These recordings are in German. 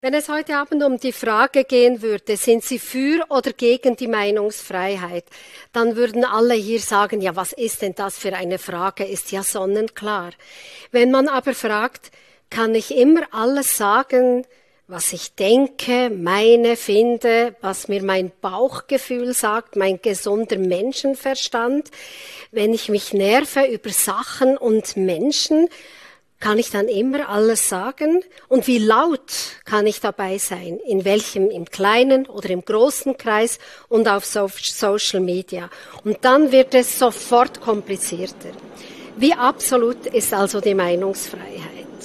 Wenn es heute Abend um die Frage gehen würde, sind Sie für oder gegen die Meinungsfreiheit, dann würden alle hier sagen, ja, was ist denn das für eine Frage, ist ja sonnenklar. Wenn man aber fragt, kann ich immer alles sagen, was ich denke, meine, finde, was mir mein Bauchgefühl sagt, mein gesunder Menschenverstand, wenn ich mich nerve über Sachen und Menschen, kann ich dann immer alles sagen? Und wie laut kann ich dabei sein? In welchem, im kleinen oder im großen Kreis und auf Social Media? Und dann wird es sofort komplizierter. Wie absolut ist also die Meinungsfreiheit?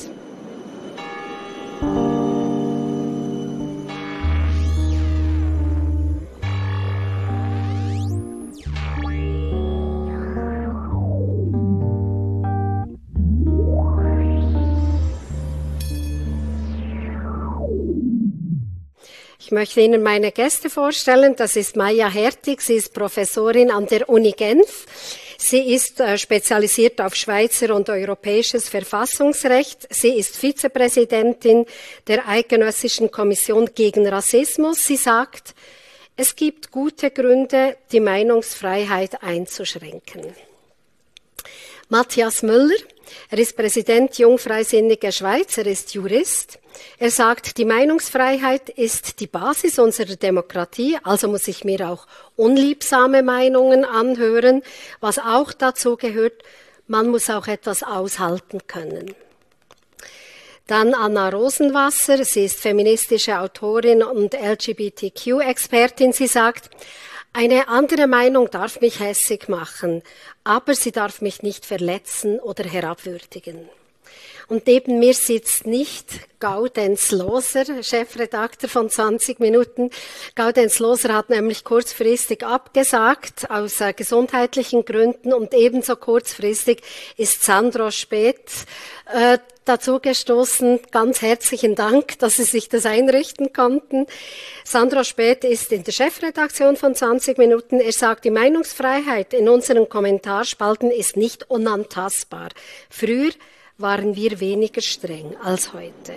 Ich möchte Ihnen meine Gäste vorstellen. Das ist Maja Hertig. Sie ist Professorin an der Uni Genf. Sie ist spezialisiert auf Schweizer und europäisches Verfassungsrecht. Sie ist Vizepräsidentin der Eidgenössischen Kommission gegen Rassismus. Sie sagt, es gibt gute Gründe, die Meinungsfreiheit einzuschränken. Matthias Müller, er ist Präsident Jungfreisinniger Schweiz, er ist Jurist. Er sagt, die Meinungsfreiheit ist die Basis unserer Demokratie, also muss ich mir auch unliebsame Meinungen anhören. Was auch dazu gehört, man muss auch etwas aushalten können. Dann Anna Rosenwasser, sie ist feministische Autorin und LGBTQ-Expertin. Sie sagt, eine andere Meinung darf mich hässig machen, aber sie darf mich nicht verletzen oder herabwürdigen. Und neben mir sitzt nicht Gaudenz Loser, Chefredakteur von 20 Minuten. Gaudenz Loser hat nämlich kurzfristig abgesagt, aus gesundheitlichen Gründen. Und ebenso kurzfristig ist Sandro Späth dazu gestoßen. Ganz herzlichen Dank, dass Sie sich das einrichten konnten. Sandro Späth ist in der Chefredaktion von 20 Minuten. Er sagt, die Meinungsfreiheit in unseren Kommentarspalten ist nicht unantastbar. Früher waren wir weniger streng als heute.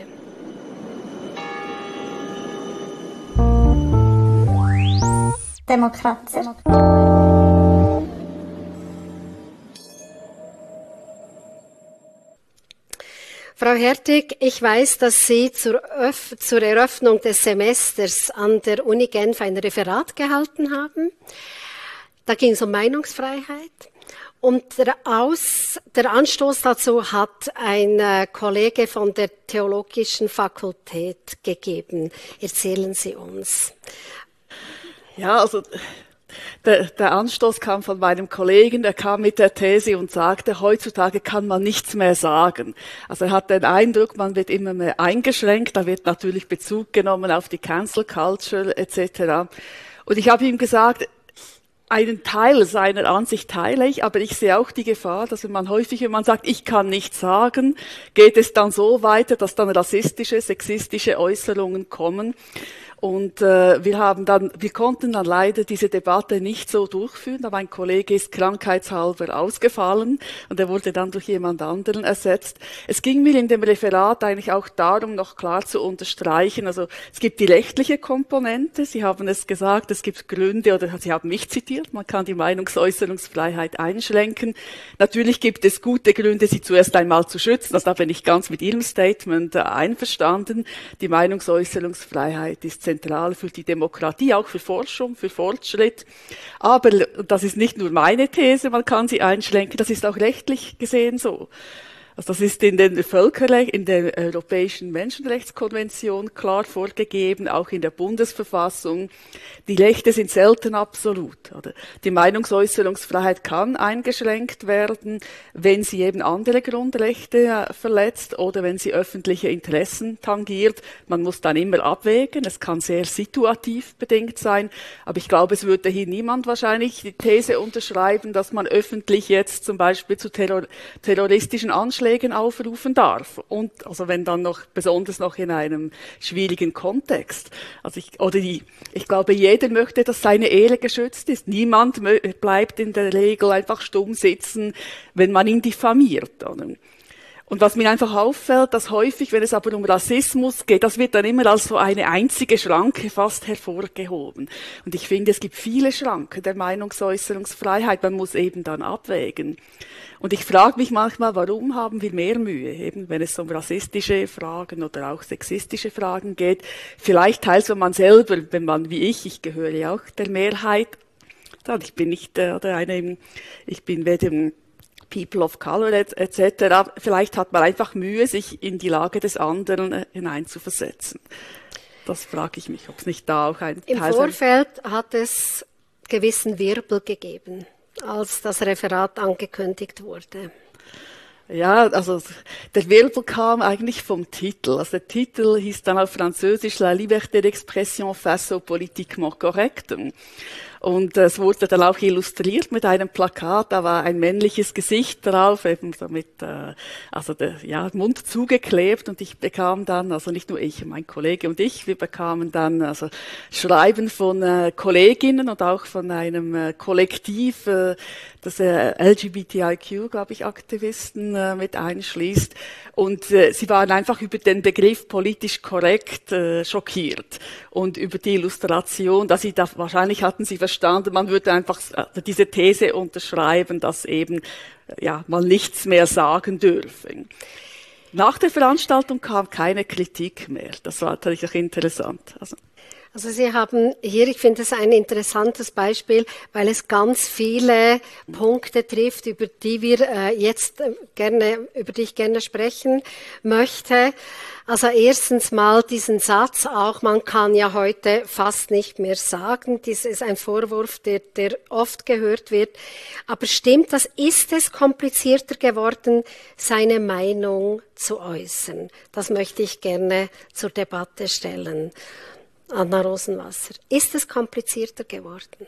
Demokratie. Frau Hertig, ich weiß, dass Sie zur Eröffnung des Semesters an der Uni Genf ein Referat gehalten haben. Da ging es um Meinungsfreiheit. Und der Anstoß dazu hat ein Kollege von der Theologischen Fakultät gegeben. Erzählen Sie uns. Ja, also der Anstoß kam von meinem Kollegen, der kam mit der These und sagte, heutzutage kann man nichts mehr sagen. Also er hat den Eindruck, man wird immer mehr eingeschränkt, da wird natürlich Bezug genommen auf die Cancel Culture etc. Und ich habe ihm gesagt, einen Teil seiner Ansicht teile ich, aber ich sehe auch die Gefahr, dass wenn man sagt, ich kann nichts sagen, geht es dann so weiter, dass dann rassistische, sexistische Äußerungen kommen. Und wir konnten dann leider diese Debatte nicht so durchführen, aber ein Kollege ist krankheitshalber ausgefallen und er wurde dann durch jemand anderen ersetzt. Es ging mir in dem Referat eigentlich auch darum, noch klar zu unterstreichen, also es gibt die rechtliche Komponente, Sie haben es gesagt, es gibt Gründe, oder Sie haben mich zitiert, man kann die Meinungsäußerungsfreiheit einschränken. Natürlich gibt es gute Gründe, sie zuerst einmal zu schützen, also da bin ich ganz mit Ihrem Statement einverstanden. Die Meinungsäußerungsfreiheit ist zentral für die Demokratie, auch für Forschung, für Fortschritt. Aber das ist nicht nur meine These, man kann sie einschränken, das ist auch rechtlich gesehen so. Also das ist in der Europäischen Menschenrechtskonvention klar vorgegeben, auch in der Bundesverfassung. Die Rechte sind selten absolut. Oder? Die Meinungsäußerungsfreiheit kann eingeschränkt werden, wenn sie eben andere Grundrechte verletzt oder wenn sie öffentliche Interessen tangiert. Man muss dann immer abwägen. Es kann sehr situativ bedingt sein. Aber ich glaube, es würde hier niemand wahrscheinlich die These unterschreiben, dass man öffentlich jetzt zum Beispiel zu terroristischen Anschlägen aufrufen darf. Und also wenn dann noch, besonders noch in einem schwierigen Kontext. Also ich glaube, jeder möchte, dass seine Ehre geschützt ist. Niemand bleibt in der Regel einfach stumm sitzen, wenn man ihn diffamiert. Und was mir einfach auffällt, dass häufig, wenn es aber um Rassismus geht, das wird dann immer als so eine einzige Schranke fast hervorgehoben. Und ich finde, es gibt viele Schranken der Meinungsäußerungsfreiheit. Man muss eben dann abwägen. Und ich frage mich manchmal, warum haben wir mehr Mühe, eben wenn es um rassistische Fragen oder auch sexistische Fragen geht. Vielleicht teils, wenn man selber, wenn man wie ich gehöre ja auch der Mehrheit, ich bin nicht ich bin weder People of Color etc. Vielleicht hat man einfach Mühe, sich in die Lage des anderen hineinzuversetzen. Das frage ich mich, ob es nicht da auch ein Im Teil Vorfeld hat es gewissen Wirbel gegeben, als das Referat angekündigt wurde. Ja, also der Wirbel kam eigentlich vom Titel. Also der Titel hieß dann auf Französisch La liberté d'expression face au politiquement correct. Und es wurde dann auch illustriert mit einem Plakat, da war ein männliches Gesicht drauf, eben so mit Mund zugeklebt, und ich bekam dann, also nicht nur ich, mein Kollege und ich, wir bekamen dann also Schreiben von Kolleginnen und auch von einem Kollektiv, das LGBTIQ, glaube ich, Aktivisten mit einschließt. Und sie waren einfach über den Begriff politisch korrekt schockiert und über die Illustration, dass sie da wahrscheinlich hatten sie verstanden, man würde einfach diese These unterschreiben, dass eben man nichts mehr sagen dürfe. Nach der Veranstaltung kam keine Kritik mehr. Das war natürlich auch interessant. Also Sie haben hier, ich finde es ein interessantes Beispiel, weil es ganz viele Punkte trifft, über die wir über die ich gerne sprechen möchte. Also erstens mal diesen Satz auch, man kann ja heute fast nicht mehr sagen. Das ist ein Vorwurf, der oft gehört wird. Aber stimmt das? Ist es komplizierter geworden, seine Meinung zu äußern? Das möchte ich gerne zur Debatte stellen. Anna Rosenwasser, ist es komplizierter geworden?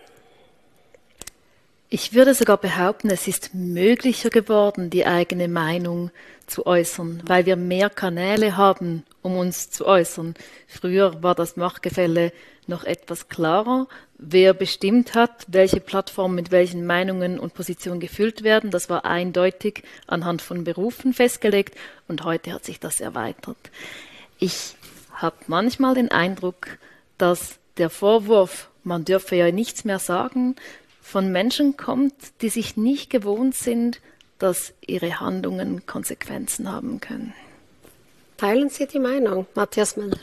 Ich würde sogar behaupten, es ist möglicher geworden, die eigene Meinung zu äußern, weil wir mehr Kanäle haben, um uns zu äußern. Früher war das Machtgefälle noch etwas klarer. Wer bestimmt hat, welche Plattformen mit welchen Meinungen und Positionen gefüllt werden, das war eindeutig anhand von Berufen festgelegt, und heute hat sich das erweitert. Ich habe manchmal den Eindruck, dass der Vorwurf, man dürfe ja nichts mehr sagen, von Menschen kommt, die sich nicht gewohnt sind, dass ihre Handlungen Konsequenzen haben können. Teilen Sie die Meinung, Matthias Müller?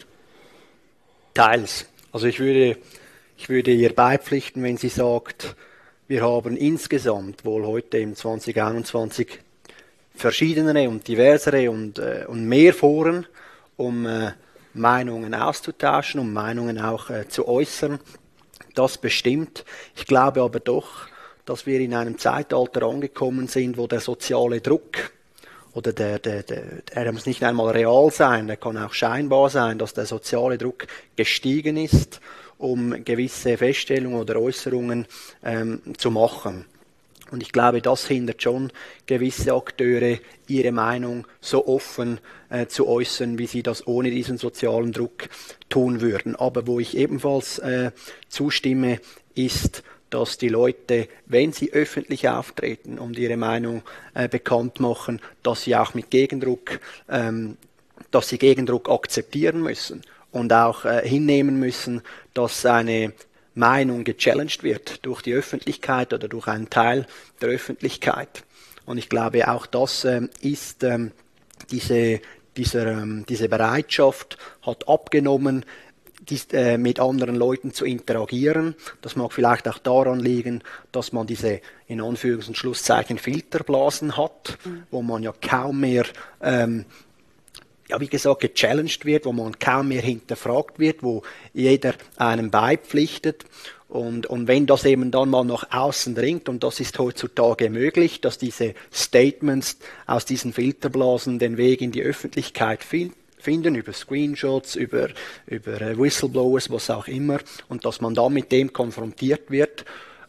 Teils. Also ich würde ihr beipflichten, wenn sie sagt, wir haben insgesamt wohl heute im 2021 verschiedene und diversere und mehr Foren, um Meinungen auszutauschen, um Meinungen auch zu äußern. Das bestimmt. Ich glaube aber doch, dass wir in einem Zeitalter angekommen sind, wo der soziale Druck oder der muss nicht einmal real sein, der kann auch scheinbar sein, dass der soziale Druck gestiegen ist, um gewisse Feststellungen oder Äußerungen zu machen. Und ich glaube, das hindert schon gewisse Akteure, ihre Meinung so offen zu äußern, wie sie das ohne diesen sozialen Druck tun würden. Aber wo ich ebenfalls zustimme, ist, dass die Leute, wenn sie öffentlich auftreten und ihre Meinung bekannt machen, dass sie auch mit Gegendruck, dass sie Gegendruck akzeptieren müssen und auch hinnehmen müssen, dass eine Meinung gechallenged wird durch die Öffentlichkeit oder durch einen Teil der Öffentlichkeit. Und ich glaube, auch das ist diese Bereitschaft hat abgenommen, mit anderen Leuten zu interagieren. Das mag vielleicht auch daran liegen, dass man diese in Anführungs- und Schlusszeichen Filterblasen hat, wo man ja kaum mehr wie gesagt, gechallenged wird, wo man kaum mehr hinterfragt wird, wo jeder einem beipflichtet. Und wenn das eben dann mal nach außen dringt, und das ist heutzutage möglich, dass diese Statements aus diesen Filterblasen den Weg in die Öffentlichkeit finden, über Screenshots, über Whistleblowers, was auch immer, und dass man dann mit dem konfrontiert wird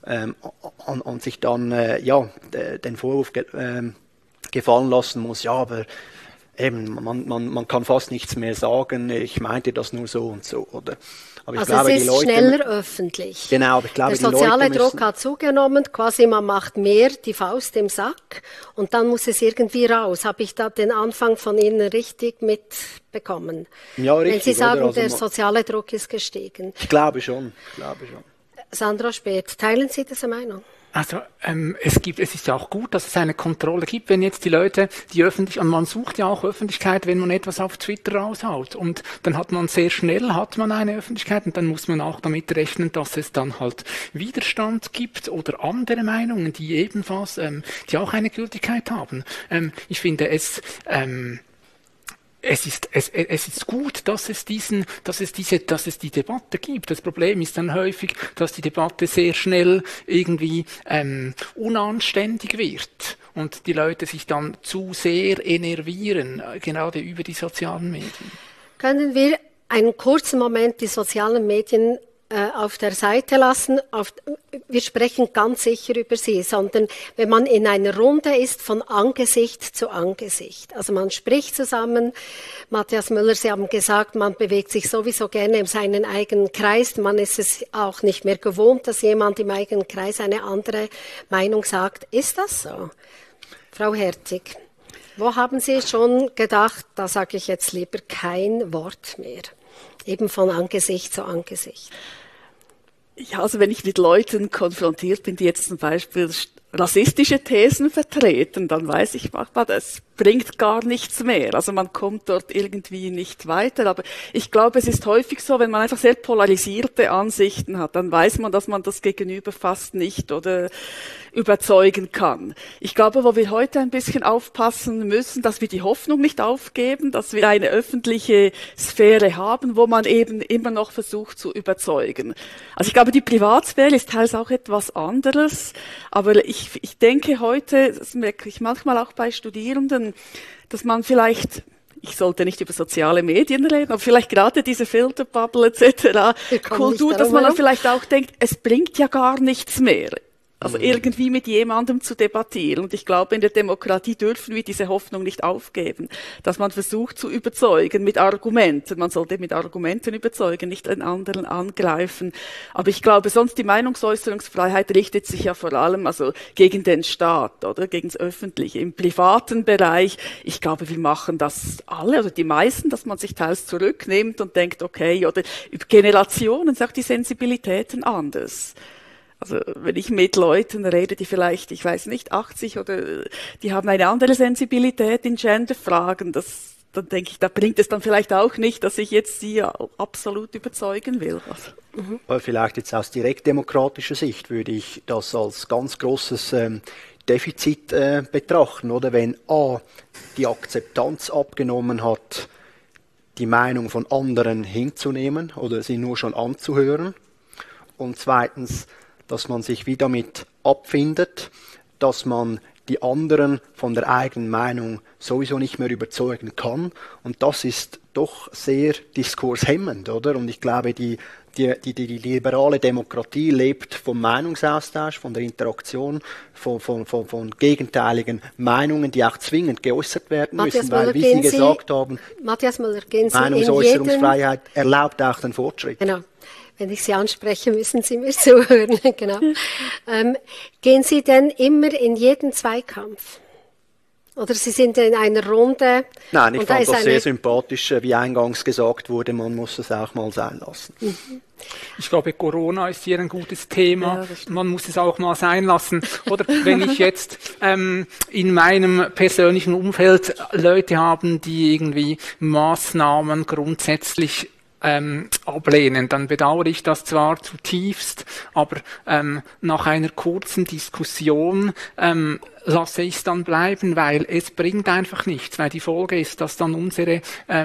und sich dann den Vorwurf gefallen lassen muss, ja, aber eben, man kann fast nichts mehr sagen, ich meinte das nur so und so, oder? Aber ich Also glaube, es ist die Leute, schneller öffentlich. genau, aber ich glaube, der soziale Druck hat zugenommen, quasi man macht mehr die Faust im Sack und dann muss es irgendwie raus. Habe ich da den Anfang von Ihnen richtig mitbekommen? Ja, richtig, wenn Sie sagen, also der soziale Druck ist gestiegen. Ich glaube schon. Sandra Speth, teilen Sie diese Meinung? Also es ist ja auch gut, dass es eine Kontrolle gibt, wenn jetzt die Leute, und man sucht ja auch Öffentlichkeit, wenn man etwas auf Twitter raushaut. Und dann hat man eine Öffentlichkeit und dann muss man auch damit rechnen, dass es dann halt Widerstand gibt oder andere Meinungen, die ebenfalls, die auch eine Gültigkeit haben. Ich finde es ist gut, dass es die Debatte gibt. Das Problem ist dann häufig, dass die Debatte sehr schnell irgendwie unanständig wird und die Leute sich dann zu sehr enervieren, gerade über die sozialen Medien. Können wir einen kurzen Moment die sozialen Medien auf der Seite lassen. Wir sprechen ganz sicher über sie, sondern wenn man in einer Runde ist von Angesicht zu Angesicht. Also man spricht zusammen. Matthias Müller, Sie haben gesagt, man bewegt sich sowieso gerne in seinen eigenen Kreis. Man ist es auch nicht mehr gewohnt, dass jemand im eigenen Kreis eine andere Meinung sagt. Ist das so? Frau Hertig, wo haben Sie schon gedacht, da sage ich jetzt lieber kein Wort mehr? Eben von Angesicht zu Angesicht. Ja, also wenn ich mit Leuten konfrontiert bin, die jetzt zum Beispiel rassistische Thesen vertreten, dann weiß ich manchmal, das bringt gar nichts mehr. Also man kommt dort irgendwie nicht weiter. Aber ich glaube, es ist häufig so, wenn man einfach sehr polarisierte Ansichten hat, dann weiß man, dass man das Gegenüber fast nicht oder überzeugen kann. Ich glaube, wo wir heute ein bisschen aufpassen müssen, dass wir die Hoffnung nicht aufgeben, dass wir eine öffentliche Sphäre haben, wo man eben immer noch versucht zu überzeugen. Also ich glaube, die Privatsphäre ist teils auch etwas anderes, aber ich denke heute, das merke ich manchmal auch bei Studierenden, dass man vielleicht, ich sollte nicht über soziale Medien reden, aber vielleicht gerade diese Filterbubble etc. Kultur, dass man dann vielleicht auch denkt, es bringt ja gar nichts mehr. Also irgendwie mit jemandem zu debattieren. Und ich glaube, in der Demokratie dürfen wir diese Hoffnung nicht aufgeben, dass man versucht zu überzeugen mit Argumenten. Man sollte mit Argumenten überzeugen, nicht den anderen angreifen. Aber ich glaube, sonst die Meinungsäußerungsfreiheit richtet sich ja vor allem also gegen den Staat oder gegen das Öffentliche. Im privaten Bereich, ich glaube, wir machen das alle oder die meisten, dass man sich teils zurücknimmt und denkt, okay, oder über Generationen sind auch die Sensibilitäten anders. Also wenn ich mit Leuten rede, die vielleicht, ich weiß nicht, 80 oder die haben eine andere Sensibilität in Genderfragen, dann denke ich, da bringt es dann vielleicht auch nicht, dass ich jetzt sie absolut überzeugen will. Also. Aber vielleicht jetzt aus direktdemokratischer Sicht würde ich das als ganz großes Defizit betrachten, oder? Wenn A, die Akzeptanz abgenommen hat, die Meinung von anderen hinzunehmen oder sie nur schon anzuhören, und zweitens, dass man sich wieder damit abfindet, dass man die anderen von der eigenen Meinung sowieso nicht mehr überzeugen kann. Und das ist doch sehr diskurshemmend, oder? Und ich glaube, die liberale Demokratie lebt vom Meinungsaustausch, von der Interaktion, von gegenteiligen Meinungen, die auch zwingend geäußert werden müssen, weil, wie Sie gesagt haben, Matthias Müller, gehen Sie Meinungsäußerungsfreiheit erlaubt auch den Fortschritt. Genau. Wenn ich Sie anspreche, müssen Sie mir zuhören. Genau. Gehen Sie denn immer in jeden Zweikampf? Oder Sie sind in einer Runde? Nein, ich fand das sehr sympathisch, wie eingangs gesagt wurde, man muss es auch mal sein lassen. Ich glaube, Corona ist hier ein gutes Thema. Ja, man muss es auch mal sein lassen. Oder wenn ich jetzt in meinem persönlichen Umfeld Leute haben, die irgendwie Maßnahmen grundsätzlich ablehnen, dann bedauere ich das zwar zutiefst, aber nach einer kurzen Diskussion lasse ich es dann bleiben, weil es bringt einfach nichts, weil die Folge ist, dass dann unsere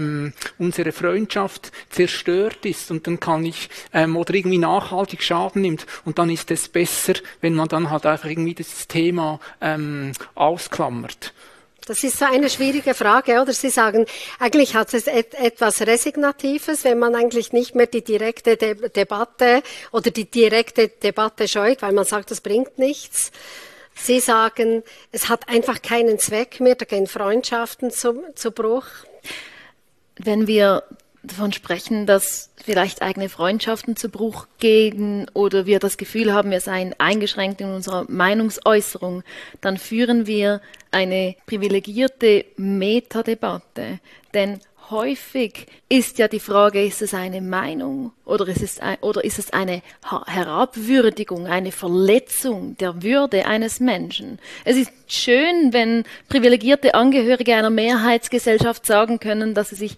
Freundschaft zerstört ist und dann kann ich oder irgendwie nachhaltig Schaden nimmt und dann ist es besser, wenn man dann halt einfach irgendwie das Thema ausklammert. Das ist so eine schwierige Frage, oder? Sie sagen, eigentlich hat es etwas Resignatives, wenn man eigentlich nicht mehr die direkte Debatte oder die direkte Debatte scheut, weil man sagt, das bringt nichts. Sie sagen, es hat einfach keinen Zweck mehr, da gehen Freundschaften zu Bruch. Wenn wir davon sprechen, dass vielleicht eigene Freundschaften zu Bruch gehen oder wir das Gefühl haben, wir seien eingeschränkt in unserer Meinungsäußerung, dann führen wir eine privilegierte Metadebatte. Denn häufig ist ja die Frage, ist es eine Meinung oder ist es eine Herabwürdigung, eine Verletzung der Würde eines Menschen? Es ist schön, wenn privilegierte Angehörige einer Mehrheitsgesellschaft sagen können, dass sie sich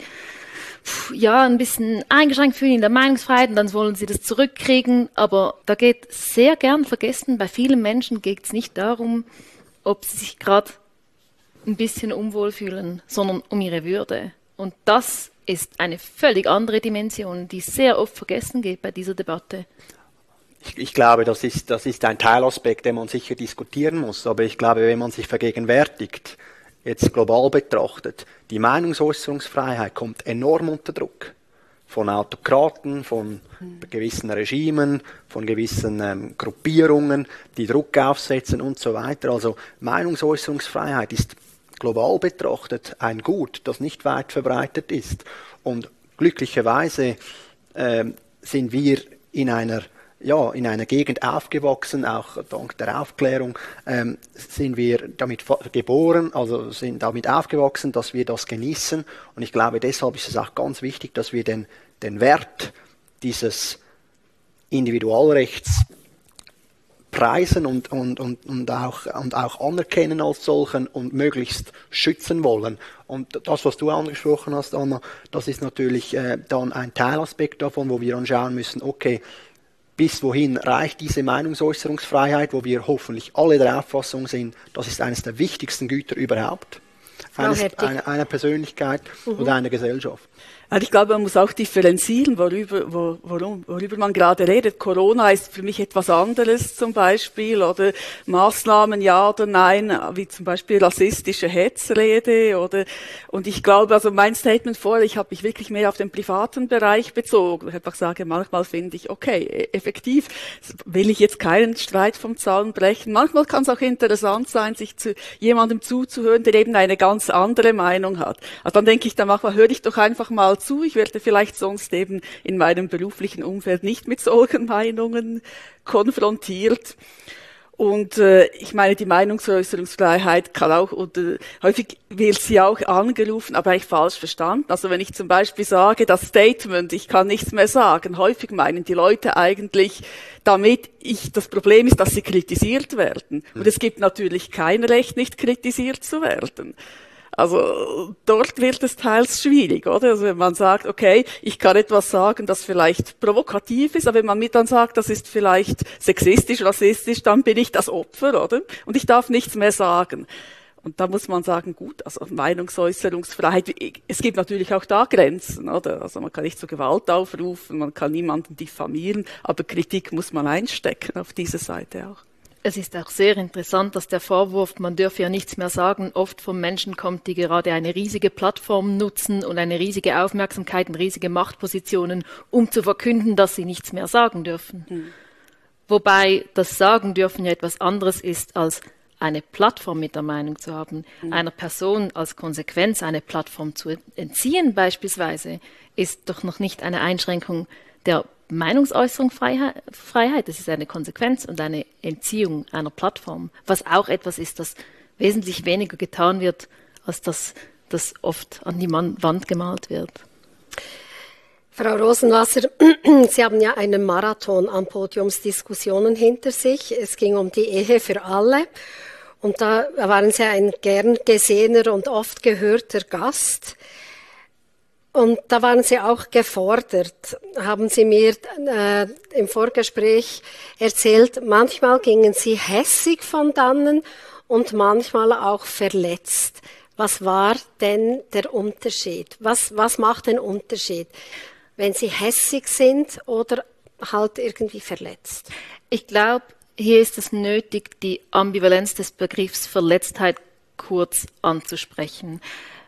ein bisschen eingeschränkt fühlen in der Meinungsfreiheit und dann wollen sie das zurückkriegen. Aber da geht sehr gern vergessen, bei vielen Menschen geht es nicht darum, ob sie sich gerade ein bisschen unwohl fühlen, sondern um ihre Würde. Und das ist eine völlig andere Dimension, die sehr oft vergessen geht bei dieser Debatte. Ich glaube, das ist ein Teilaspekt, den man sicher diskutieren muss. Aber ich glaube, wenn man sich vergegenwärtigt, jetzt global betrachtet, die Meinungsäußerungsfreiheit kommt enorm unter Druck. Von Autokraten, von gewissen Regimen, von gewissen Gruppierungen, die Druck aufsetzen und so weiter. Also Meinungsäußerungsfreiheit ist global betrachtet ein Gut, das nicht weit verbreitet ist. Und glücklicherweise sind wir in einer Gegend aufgewachsen, auch dank der Aufklärung, sind wir damit geboren, also sind damit aufgewachsen, dass wir das genießen. Und ich glaube, deshalb ist es auch ganz wichtig, dass wir den Wert dieses Individualrechts preisen und auch anerkennen als solchen und möglichst schützen wollen. Und das, was du angesprochen hast, Anna, das ist natürlich dann ein Teilaspekt davon, wo wir anschauen müssen, okay, bis wohin reicht diese Meinungsäußerungsfreiheit, wo wir hoffentlich alle der Auffassung sind, das ist eines der wichtigsten Güter überhaupt, einer Persönlichkeit oder einer Gesellschaft. Ich glaube, man muss auch differenzieren, worüber man gerade redet. Corona ist für mich etwas anderes zum Beispiel, oder Maßnahmen ja oder nein, wie zum Beispiel rassistische Hetzrede und ich glaube, also mein Statement vorher, ich habe mich wirklich mehr auf den privaten Bereich bezogen. Ich einfach sage, manchmal finde ich, okay, effektiv will ich jetzt keinen Streit vom Zaun brechen. Manchmal kann es auch interessant sein, sich zu jemandem zuzuhören, der eben eine ganz andere Meinung hat. Also dann denke ich, dann höre ich doch einfach mal zu. Ich werde vielleicht sonst eben in meinem beruflichen Umfeld nicht mit solchen Meinungen konfrontiert. Und ich meine, die Meinungsäußerungsfreiheit kann auch, häufig wird sie auch angerufen, aber eigentlich falsch verstanden. Also wenn ich zum Beispiel sage, das Statement, ich kann nichts mehr sagen, häufig meinen die Leute eigentlich damit, das Problem ist, dass sie kritisiert werden. Und es gibt natürlich kein Recht, nicht kritisiert zu werden. Also dort wird es teils schwierig, oder? Also wenn man sagt, okay, ich kann etwas sagen, das vielleicht provokativ ist, aber wenn man mir dann sagt, das ist vielleicht sexistisch, rassistisch, dann bin ich das Opfer, oder? Und ich darf nichts mehr sagen. Und da muss man sagen, gut, also Meinungsäußerungsfreiheit, es gibt natürlich auch da Grenzen, oder? Also man kann nicht zur Gewalt aufrufen, man kann niemanden diffamieren, aber Kritik muss man einstecken auf diese Seite auch. Es ist auch sehr interessant, dass der Vorwurf, man dürfe ja nichts mehr sagen, oft von Menschen kommt, die gerade eine riesige Plattform nutzen und eine riesige Aufmerksamkeit und riesige Machtpositionen, um zu verkünden, dass sie nichts mehr sagen dürfen. Wobei das Sagen dürfen ja etwas anderes ist, als eine Plattform mit der Meinung zu haben. Einer Person als Konsequenz eine Plattform zu entziehen beispielsweise, ist doch noch nicht eine Einschränkung der Meinungsäußerungsfreiheit, das ist eine Konsequenz und eine Entziehung einer Plattform, was auch etwas ist, das wesentlich weniger getan wird, als das oft an die Wand gemalt wird. Frau Rosenwasser, Sie haben ja einen Marathon an Podiumsdiskussionen hinter sich. Es ging um die Ehe für alle und da waren Sie ein gern gesehener und oft gehörter Gast. Und da waren Sie auch gefordert, haben Sie mir im Vorgespräch erzählt, manchmal gingen Sie hässig von dannen und manchmal auch verletzt. Was war denn der Unterschied? Was macht den Unterschied, wenn Sie hässig sind oder halt irgendwie verletzt? Ich glaube, hier ist es nötig, die Ambivalenz des Begriffs Verletztheit kurz anzusprechen.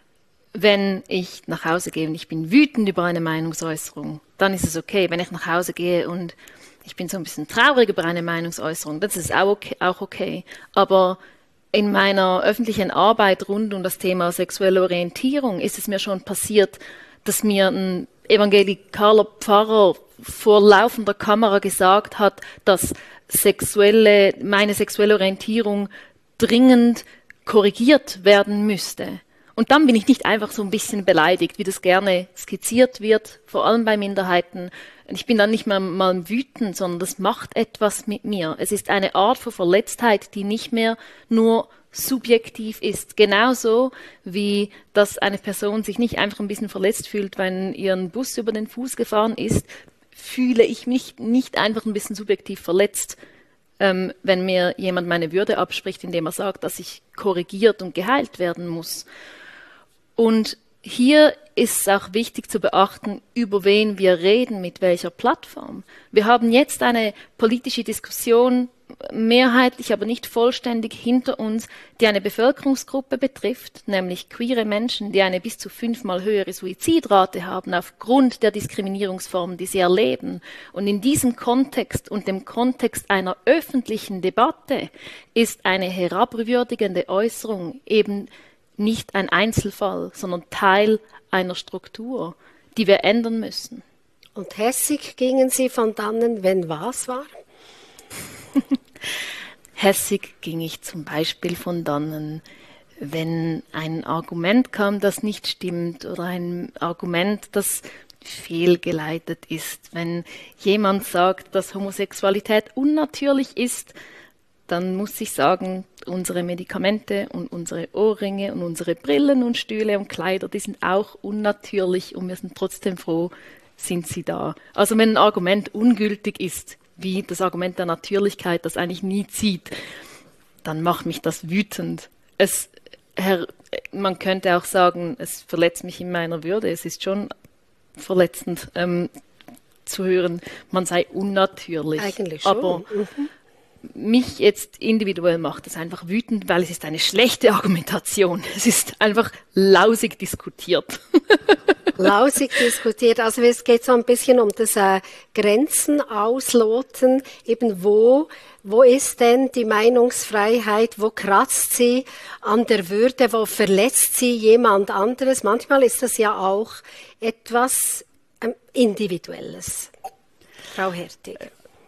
wenn ich nach Hause gehe und ich bin wütend über eine Meinungsäußerung, dann ist es okay. Wenn ich nach Hause gehe und ich bin so ein bisschen traurig über eine Meinungsäußerung, das ist auch okay. Aber in meiner öffentlichen Arbeit rund um das Thema sexuelle Orientierung ist es mir schon passiert, dass mir ein evangelikaler Pfarrer vor laufender Kamera gesagt hat, dass meine sexuelle Orientierung dringend korrigiert werden müsste. Und dann bin ich nicht einfach so ein bisschen beleidigt, wie das gerne skizziert wird, vor allem bei Minderheiten. Ich bin dann nicht mal wütend, sondern das macht etwas mit mir. Es ist eine Art von Verletztheit, die nicht mehr nur subjektiv ist. Genauso wie, dass eine Person sich nicht einfach ein bisschen verletzt fühlt, wenn ihr ein Bus über den Fuß gefahren ist, fühle ich mich nicht einfach ein bisschen subjektiv verletzt, wenn mir jemand meine Würde abspricht, indem er sagt, dass ich korrigiert und geheilt werden muss. Und hier ist es auch wichtig zu beachten, über wen wir reden, mit welcher Plattform. Wir haben jetzt eine politische Diskussion, mehrheitlich, aber nicht vollständig hinter uns, die eine Bevölkerungsgruppe betrifft, nämlich queere Menschen, die eine bis zu 5-mal höhere Suizidrate haben aufgrund der Diskriminierungsformen, die sie erleben. Und in diesem Kontext und dem Kontext einer öffentlichen Debatte ist eine herabwürdigende Äußerung eben nicht ein Einzelfall, sondern Teil einer Struktur, die wir ändern müssen. Und hässig gingen Sie von dannen, wenn was war? Hässig ging ich zum Beispiel von dannen, wenn ein Argument kam, das nicht stimmt oder ein Argument, das fehlgeleitet ist. Wenn jemand sagt, dass Homosexualität unnatürlich ist, dann muss ich sagen, unsere Medikamente und unsere Ohrringe und unsere Brillen und Stühle und Kleider, die sind auch unnatürlich und wir sind trotzdem froh, sind sie da. Also wenn ein Argument ungültig ist, wie das Argument der Natürlichkeit, das eigentlich nie zieht, dann macht mich das wütend. Man könnte auch sagen, es verletzt mich in meiner Würde. Es ist schon verletzend zu hören, man sei unnatürlich. Eigentlich schon. Aber mich jetzt individuell macht es einfach wütend, weil es ist eine schlechte Argumentation. Es ist einfach lausig diskutiert. Lausig diskutiert. Also es geht so ein bisschen um das Grenzen ausloten. Eben wo ist denn die Meinungsfreiheit? Wo kratzt sie an der Würde? Wo verletzt sie jemand anderes? Manchmal ist das ja auch etwas Individuelles. Frau Hertig.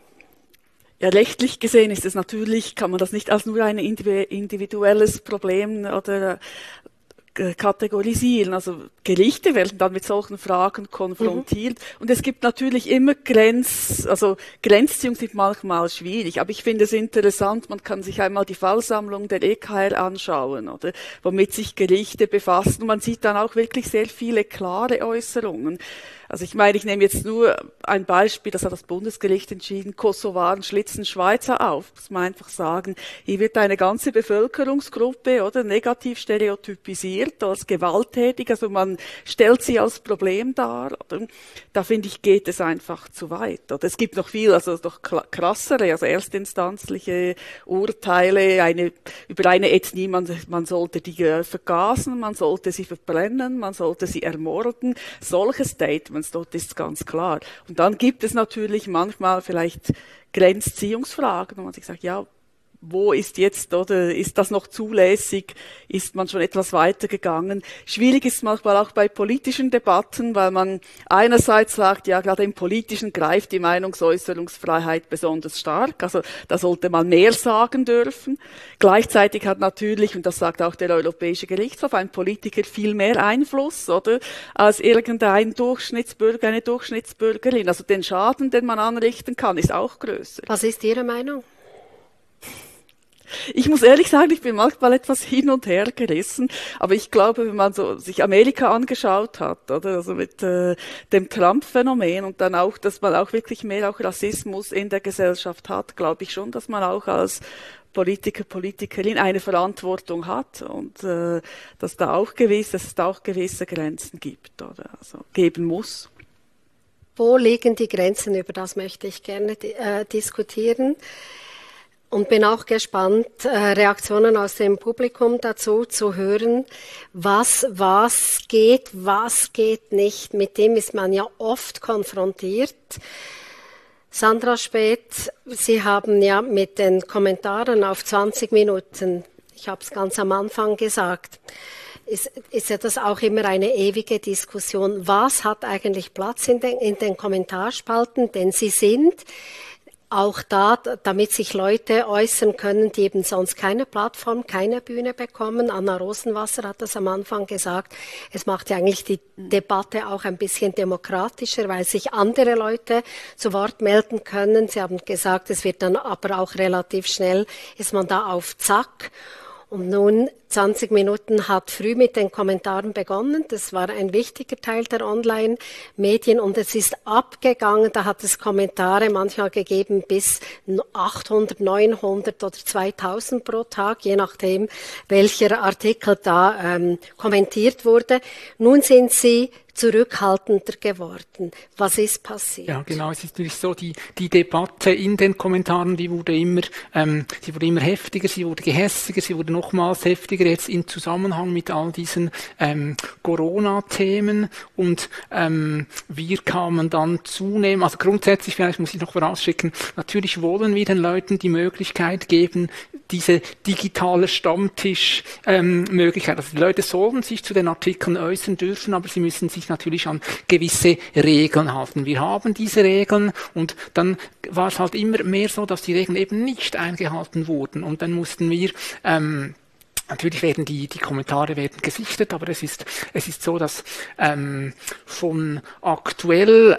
Ja, rechtlich gesehen ist es natürlich, kann man das nicht als nur ein individuelles Problem oder kategorisieren. Also Gerichte werden dann mit solchen Fragen konfrontiert. Und es gibt natürlich immer Grenzziehungen sind manchmal schwierig. Aber ich finde es interessant, man kann sich einmal die Fallsammlung der EKR anschauen, oder, womit sich Gerichte befassen. Und man sieht dann auch wirklich sehr viele klare Äußerungen. Also ich meine, ich nehme jetzt nur ein Beispiel, das hat das Bundesgericht entschieden, Kosovaren schlitzen Schweizer auf. Muss man einfach sagen, hier wird eine ganze Bevölkerungsgruppe oder negativ stereotypisiert als gewalttätig, also man stellt sie als Problem dar. Oder? Da finde ich, geht es einfach zu weit. Oder? Es gibt noch viel, also noch krassere, also erstinstanzliche Urteile über eine Ethnie, man sollte die vergasen, man sollte sie verbrennen, man sollte sie ermorden. Solche Statements, dort ist ganz klar. Und dann gibt es natürlich manchmal vielleicht Grenzziehungsfragen, wo man sich sagt, ja, wo ist jetzt, oder ist das noch zulässig? Ist man schon etwas weiter gegangen? Schwierig ist manchmal auch bei politischen Debatten, weil man einerseits sagt, ja, gerade im Politischen greift die Meinungsäußerungsfreiheit besonders stark. Also da sollte man mehr sagen dürfen. Gleichzeitig hat natürlich, und das sagt auch der Europäische Gerichtshof, ein Politiker viel mehr Einfluss, oder, als irgendein Durchschnittsbürger, eine Durchschnittsbürgerin. Also den Schaden, den man anrichten kann, ist auch größer. Was ist Ihre Meinung? Ich muss ehrlich sagen, ich bin manchmal etwas hin und her gerissen, aber ich glaube, wenn man so sich Amerika angeschaut hat, oder, also mit dem Trump-Phänomen und dann auch, dass man auch wirklich mehr auch Rassismus in der Gesellschaft hat, glaube ich schon, dass man auch als Politiker, Politikerin eine Verantwortung hat und dass es da auch gewisse Grenzen gibt, oder, also geben muss. Wo liegen die Grenzen? Über das möchte ich gerne diskutieren. Und bin auch gespannt, Reaktionen aus dem Publikum dazu zu hören, was geht nicht. Mit dem ist man ja oft konfrontiert. Sandra Späth, Sie haben ja mit den Kommentaren auf 20 Minuten, ich habe es ganz am Anfang gesagt, ist ja das auch immer eine ewige Diskussion. Was hat eigentlich Platz in den Kommentarspalten? Denn sie sind auch da, damit sich Leute äußern können, die eben sonst keine Plattform, keine Bühne bekommen. Anna Rosenwasser hat das am Anfang gesagt. Es macht ja eigentlich die Debatte auch ein bisschen demokratischer, weil sich andere Leute zu Wort melden können. Sie haben gesagt, es wird dann aber auch relativ schnell, ist man da auf Zack. Und nun, 20 Minuten hat früh mit den Kommentaren begonnen. Das war ein wichtiger Teil der Online-Medien und es ist abgegangen. Da hat es Kommentare manchmal gegeben bis 800, 900 oder 2000 pro Tag, je nachdem, welcher Artikel da kommentiert wurde. Nun sind sie zurückhaltender geworden. Was ist passiert? Ja, genau. Es ist natürlich so, die Debatte in den Kommentaren, die wurde immer heftiger, sie wurde gehässiger, sie wurde nochmals heftiger jetzt im Zusammenhang mit all diesen Corona-Themen und wir kamen dann zunehmend, also grundsätzlich, vielleicht muss ich noch vorausschicken, natürlich wollen wir den Leuten die Möglichkeit geben, diese digitale Stammtisch-Möglichkeit. Also die Leute sollen sich zu den Artikeln äußern dürfen, aber sie müssen sich natürlich an gewisse Regeln halten. Wir haben diese Regeln und dann war es halt immer mehr so, dass die Regeln eben nicht eingehalten wurden und dann mussten wir natürlich werden die Kommentare werden gesichtet, aber es ist so, dass von aktuell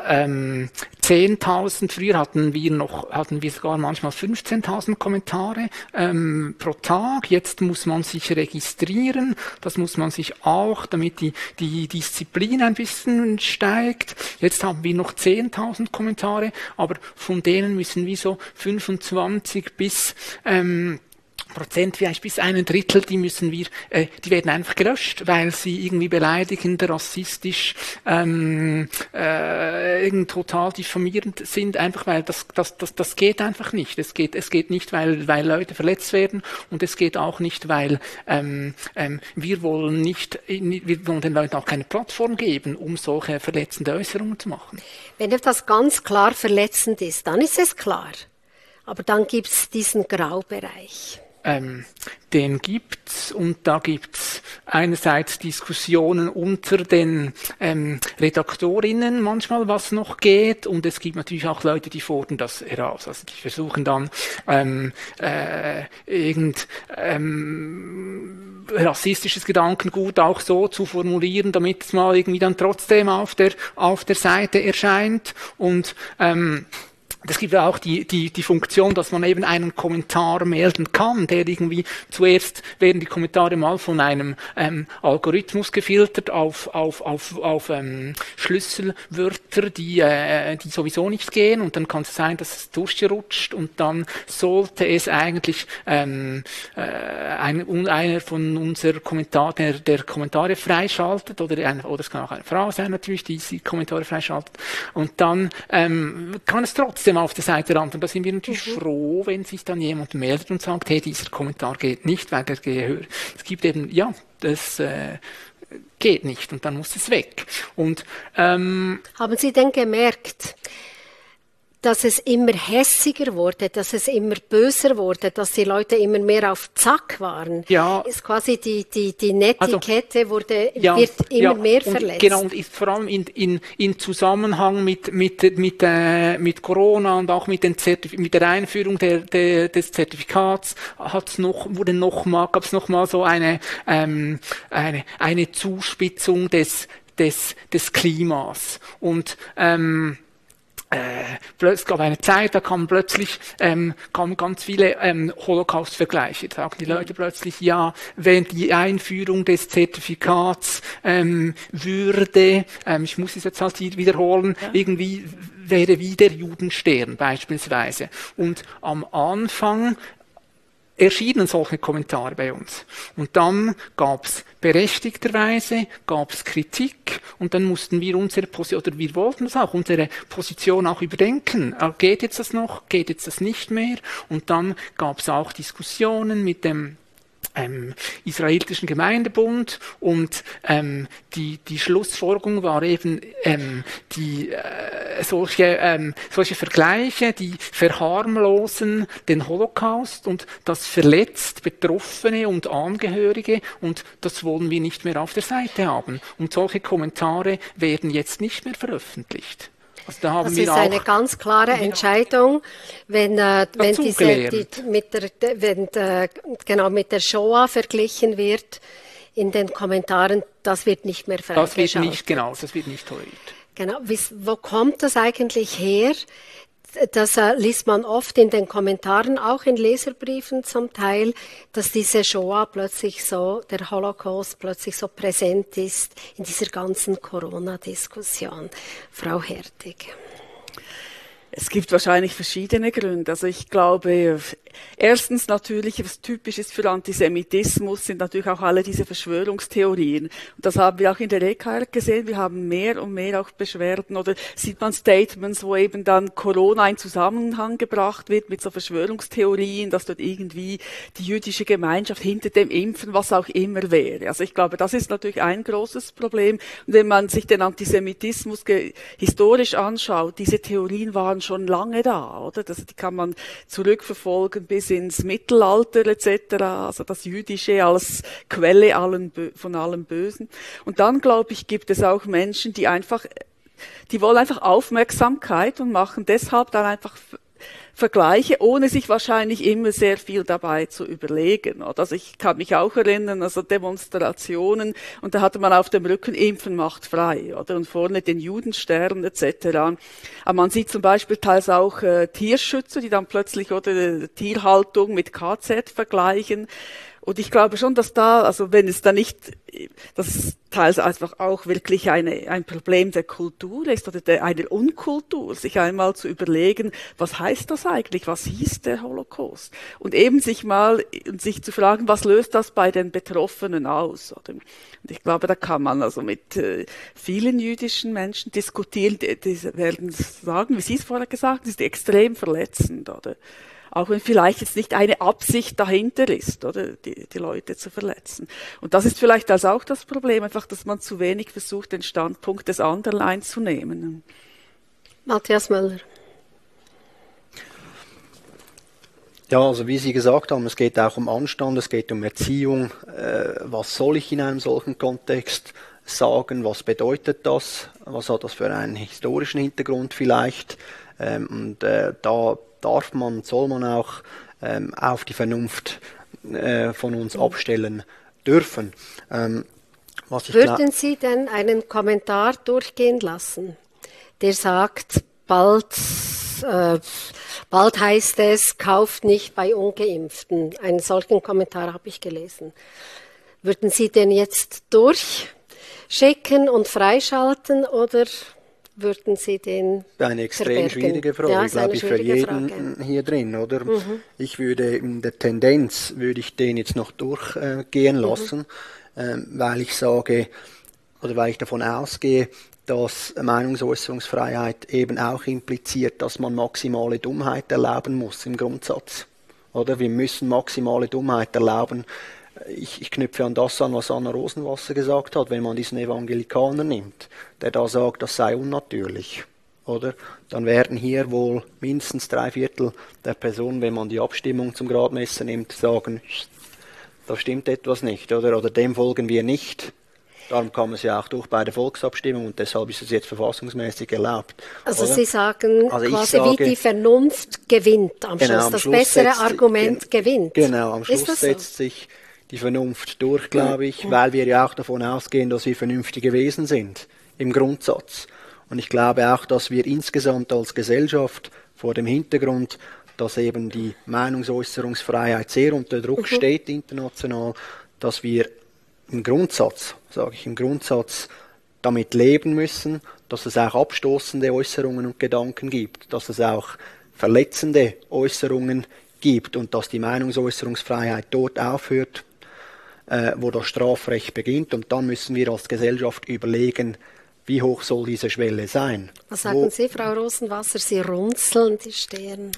10.000, früher hatten wir sogar manchmal 15.000 Kommentare pro Tag. Jetzt muss man sich registrieren, das muss man sich auch, damit die Disziplin ein bisschen steigt. Jetzt haben wir noch 10.000 Kommentare, aber von denen müssen wir so 25 bis Prozent, vielleicht bis 1/3, die werden einfach gelöscht, weil sie irgendwie beleidigend, rassistisch, total diffamierend sind, einfach weil das geht einfach nicht. Es geht nicht, weil Leute verletzt werden und es geht auch nicht, weil wir wollen den Leuten auch keine Plattform geben, um solche verletzende Äußerungen zu machen. Wenn etwas ganz klar verletzend ist, dann ist es klar. Aber dann gibt es diesen Graubereich. Den gibt's und da gibt's einerseits Diskussionen unter den Redaktorinnen manchmal, was noch geht, und es gibt natürlich auch Leute, die fordern das heraus. Also die versuchen dann rassistisches Gedankengut auch so zu formulieren, damit es mal irgendwie dann trotzdem auf der Seite erscheint und es gibt ja auch die Funktion, dass man eben einen Kommentar melden kann, der irgendwie zuerst werden die Kommentare mal von einem Algorithmus gefiltert auf Schlüsselwörter, die sowieso nicht gehen, und dann kann es sein, dass es durchrutscht und dann sollte es eigentlich einer von unserer Kommentare, der Kommentare freischaltet, oder es kann auch eine Frau sein natürlich, die Kommentare freischaltet, und dann kann es trotzdem auf der Seite landen. Und da sind wir natürlich froh, wenn sich dann jemand meldet und sagt, hey, dieser Kommentar geht nicht, weil es gibt eben, das geht nicht und dann muss es weg. Und haben Sie denn gemerkt, dass es immer hässiger wurde, dass es immer böser wurde, dass die Leute immer mehr auf Zack waren? Ja. Ist quasi die Netiquette wird immer mehr verletzt. Genau, und ist vor allem in Zusammenhang mit Corona und auch mit der Einführung des Zertifikats gab es noch mal so eine Zuspitzung des Klimas. Und es gab eine Zeit, da kamen ganz viele Holocaust-Vergleiche. Da sagen die Leute plötzlich, ja, wenn die Einführung des Zertifikats würde, ich muss es jetzt halt hier wiederholen, irgendwie wäre wie der Judenstern beispielsweise. Und am Anfang erschienen solche Kommentare bei uns. Und dann gab's berechtigterweise Kritik und dann mussten wir unsere Position, oder wir wollten das auch, unsere Position auch überdenken. Geht jetzt das noch? Geht jetzt das nicht mehr? Und dann gab's auch Diskussionen mit dem israelitischen Gemeindebund und die Schlussfolgerung war eben solche Vergleiche, die verharmlosen den Holocaust und das verletzt Betroffene und Angehörige und das wollen wir nicht mehr auf der Seite haben. Und solche Kommentare werden jetzt nicht mehr veröffentlicht. Also da haben das wir ist auch eine ganz klare Entscheidung, wenn mit der Shoah verglichen wird in den Kommentaren, das wird nicht mehr freigeschaltet. Das wird nicht toleriert. Genau. Wo kommt das eigentlich her? Das liest man oft in den Kommentaren, auch in Leserbriefen zum Teil, dass diese Shoah der Holocaust plötzlich so präsent ist in dieser ganzen Corona-Diskussion. Frau Hertig. Es gibt wahrscheinlich verschiedene Gründe. Also ich glaube, erstens natürlich, was typisch ist für Antisemitismus, sind natürlich auch alle diese Verschwörungstheorien. Und das haben wir auch in der EKR gesehen. Wir haben mehr und mehr auch Beschwerden oder sieht man Statements, wo eben dann Corona in Zusammenhang gebracht wird mit so Verschwörungstheorien, dass dort irgendwie die jüdische Gemeinschaft hinter dem Impfen, was auch immer wäre. Also ich glaube, das ist natürlich ein großes Problem. Und wenn man sich den Antisemitismus historisch anschaut, diese Theorien waren schon lange da, oder? Die kann man zurückverfolgen bis ins Mittelalter etc., also das Jüdische als Quelle von allem Bösen. Und dann, glaube ich, gibt es auch Menschen, die wollen einfach Aufmerksamkeit und machen deshalb dann einfach Vergleiche, ohne sich wahrscheinlich immer sehr viel dabei zu überlegen. Also ich kann mich auch erinnern, also Demonstrationen, und da hatte man auf dem Rücken Impfen macht frei, oder? Und vorne den Judenstern etc. Aber man sieht zum Beispiel teils auch Tierschützer, die dann plötzlich oder Tierhaltung mit KZ vergleichen. Und ich glaube schon, dass also wenn es da nicht, das teils einfach auch wirklich ein Problem der Kultur ist oder einer Unkultur, sich einmal zu überlegen, was heißt das eigentlich? Was hieß der Holocaust? Und eben sich zu fragen, was löst das bei den Betroffenen aus? Oder? Und ich glaube, da kann man also mit vielen jüdischen Menschen diskutieren, die werden sagen, wie Sie es vorher gesagt haben, das ist extrem verletzend, oder? Auch wenn vielleicht jetzt nicht eine Absicht dahinter ist, oder, die Leute zu verletzen. Und das ist vielleicht also auch das Problem, einfach, dass man zu wenig versucht, den Standpunkt des anderen einzunehmen. Matthias Möller. Ja, also wie Sie gesagt haben, es geht auch um Anstand, es geht um Erziehung. Was soll ich in einem solchen Kontext sagen? Was bedeutet das? Was hat das für einen historischen Hintergrund vielleicht? Da soll man auch auf die Vernunft von uns abstellen dürfen. Würden Sie denn einen Kommentar durchgehen lassen, der sagt, bald heißt es, kauft nicht bei Ungeimpften. Einen solchen Kommentar habe ich gelesen. Würden Sie den jetzt durchschicken und freischalten oder würden Sie den eine extrem schwierige Frage, ja, glaube ich, für jeden hier drin, oder? Ich würde in der Tendenz, ich den jetzt noch durchgehen lassen, weil ich davon ausgehe, dass Meinungsäußerungsfreiheit eben auch impliziert, dass man maximale Dummheit erlauben muss im Grundsatz. Oder? Wir müssen maximale Dummheit erlauben. Ich knüpfe an das an, was Anna Rosenwasser gesagt hat, wenn man diesen Evangelikaner nimmt, der da sagt, das sei unnatürlich, oder? Dann werden hier wohl mindestens 3/4 der Personen, wenn man die Abstimmung zum Gradmesser nimmt, sagen, da stimmt etwas nicht, oder dem folgen wir nicht. Darum kam es ja auch durch bei der Volksabstimmung und deshalb ist es jetzt verfassungsmäßig erlaubt. Also oder? Sie sagen wie die Vernunft gewinnt am Schluss, genau, das bessere Argument gewinnt. Genau, am Schluss setzt sich die Vernunft durch, glaube ich, weil wir ja auch davon ausgehen, dass wir vernünftige Wesen sind, im Grundsatz. Und ich glaube auch, dass wir insgesamt als Gesellschaft vor dem Hintergrund, dass eben die Meinungsäußerungsfreiheit sehr unter Druck steht international, dass wir im Grundsatz damit leben müssen, dass es auch abstoßende Äußerungen und Gedanken gibt, dass es auch verletzende Äußerungen gibt und dass die Meinungsäußerungsfreiheit dort aufhört, wo das Strafrecht beginnt. Und dann müssen wir als Gesellschaft überlegen, wie hoch soll diese Schwelle sein? Was sagen Sie, Frau Rosenwasser? Sie runzeln die Stirn.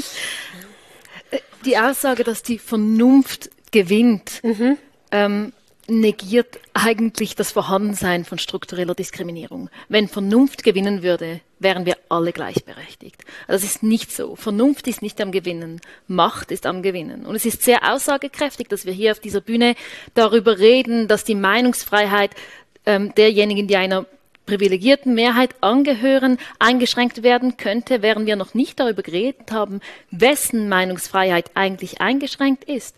Die Aussage, dass die Vernunft gewinnt, negiert eigentlich das Vorhandensein von struktureller Diskriminierung. Wenn Vernunft gewinnen würde, wären wir alle gleichberechtigt. Das ist nicht so. Vernunft ist nicht am Gewinnen, Macht ist am Gewinnen. Und es ist sehr aussagekräftig, dass wir hier auf dieser Bühne darüber reden, dass die Meinungsfreiheit derjenigen, die einer privilegierten Mehrheit angehören, eingeschränkt werden könnte, während wir noch nicht darüber geredet haben, wessen Meinungsfreiheit eigentlich eingeschränkt ist.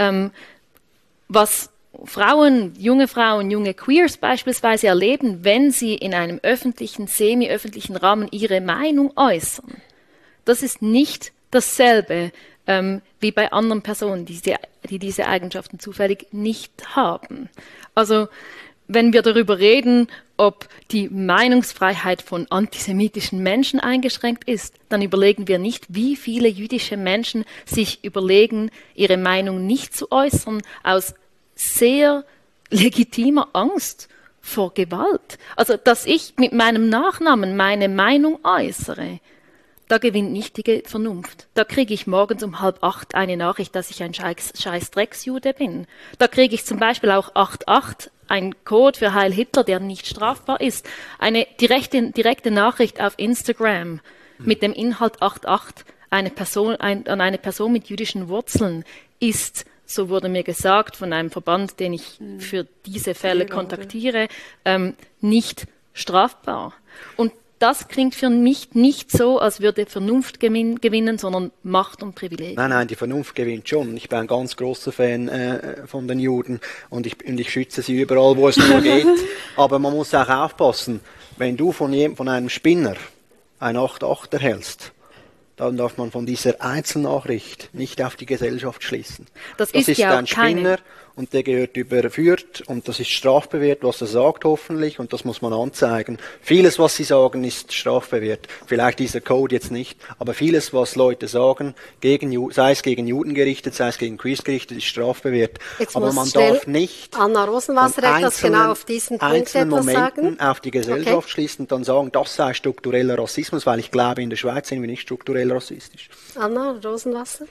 Was junge Frauen, junge Queers beispielsweise erleben, wenn sie in einem öffentlichen, semi-öffentlichen Rahmen ihre Meinung äußern. Das ist nicht dasselbe wie bei anderen Personen, die diese Eigenschaften zufällig nicht haben. Also wenn wir darüber reden, ob die Meinungsfreiheit von antisemitischen Menschen eingeschränkt ist, dann überlegen wir nicht, wie viele jüdische Menschen sich überlegen, ihre Meinung nicht zu äußern, aus sehr legitimer Angst vor Gewalt. Also, dass ich mit meinem Nachnamen meine Meinung äußere, da gewinnt nicht die Vernunft. Da kriege ich morgens um 7:30 eine Nachricht, dass ich ein scheiß Drecksjude bin. Da kriege ich zum Beispiel auch 88, ein Code für Heil Hitler, der nicht strafbar ist. Eine direkte Nachricht auf Instagram mit dem Inhalt 88 an eine Person mit jüdischen Wurzeln ist, so wurde mir gesagt von einem Verband, den ich für diese Fälle kontaktiere, nicht strafbar. Und das klingt für mich nicht so, als würde Vernunft gewinnen, sondern Macht und Privilegien. Nein, die Vernunft gewinnt schon. Ich bin ein ganz großer Fan von den Juden und ich schütze sie überall, wo es nur geht. Aber man muss auch aufpassen, wenn du von einem Spinner ein 8-8 erhältst, dann darf man von dieser Einzelnachricht nicht auf die Gesellschaft schließen. Das ist ja ein Spinner und der gehört überführt und das ist strafbewehrt, was er sagt hoffentlich und das muss man anzeigen. Vieles, was sie sagen, ist strafbewehrt. Vielleicht dieser Code jetzt nicht, aber vieles, was Leute sagen, sei es gegen Juden gerichtet, sei es gegen Queers gerichtet, ist strafbewehrt. Jetzt aber man darf nicht Anna Rosenwasser etwas genau auf diesen Punkt etwas sagen. Auf die Gesellschaft schließen und dann sagen, das sei struktureller Rassismus, weil ich glaube, in der Schweiz sind wir nicht strukturell rassistisch. Anna Rosenwasser?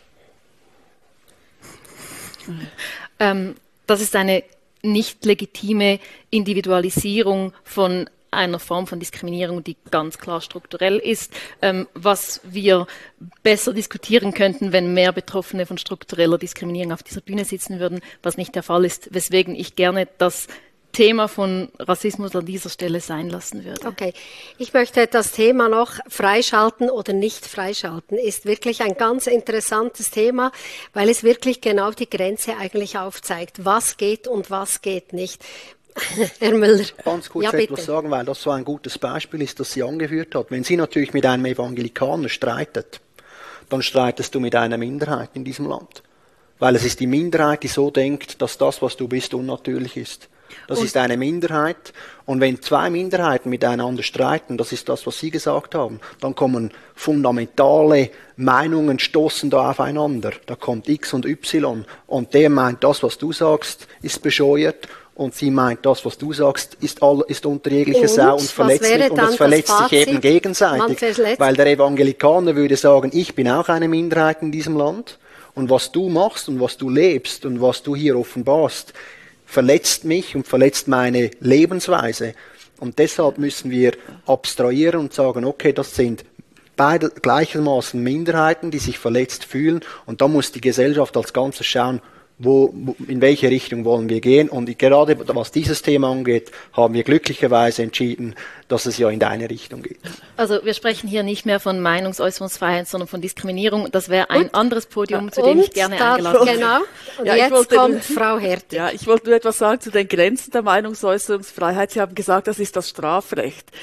Das ist eine nicht legitime Individualisierung von einer Form von Diskriminierung, die ganz klar strukturell ist, was wir besser diskutieren könnten, wenn mehr Betroffene von struktureller Diskriminierung auf dieser Bühne sitzen würden, was nicht der Fall ist, weswegen ich gerne das Thema von Rassismus an dieser Stelle sein lassen würde. Okay, ich möchte das Thema noch freischalten oder nicht freischalten. Ist wirklich ein ganz interessantes Thema, weil es wirklich genau die Grenze eigentlich aufzeigt. Was geht und was geht nicht. Herr Müller. Ganz kurz etwas sagen, weil das so ein gutes Beispiel ist, das Sie angeführt hat. Wenn Sie natürlich mit einem Evangelikaner streitet, dann streitest du mit einer Minderheit in diesem Land. Weil es ist die Minderheit, die so denkt, dass das, was du bist, unnatürlich ist. Das ist eine Minderheit. Und wenn zwei Minderheiten miteinander streiten, das ist das, was Sie gesagt haben, dann kommen fundamentale Meinungen, stoßen da aufeinander. Da kommt X und Y. Und der meint, das, was du sagst, ist bescheuert. Und sie meint, das, was du sagst, ist unter jeglicher Sau und verletzt mich. Und das verletzt sich eben gegenseitig. Weil der Evangelikaner würde sagen, ich bin auch eine Minderheit in diesem Land. Und was du machst und was du lebst und was du hier offenbarst, verletzt mich und verletzt meine Lebensweise. Und deshalb müssen wir abstrahieren und sagen, okay, das sind beide gleichermaßen Minderheiten, die sich verletzt fühlen. Und da muss die Gesellschaft als Ganzes schauen, in welche Richtung wollen wir gehen. Und gerade was dieses Thema angeht, haben wir glücklicherweise entschieden, dass es ja in deine Richtung geht. Also wir sprechen hier nicht mehr von Meinungsäußerungsfreiheit, sondern von Diskriminierung. Das wäre ein anderes Podium, zu dem ich gerne eingeladen wäre. Genau. Und ja, jetzt kommt Frau Hertig. Ja, ich wollte nur etwas sagen zu den Grenzen der Meinungsäußerungsfreiheit. Sie haben gesagt, das ist das Strafrecht.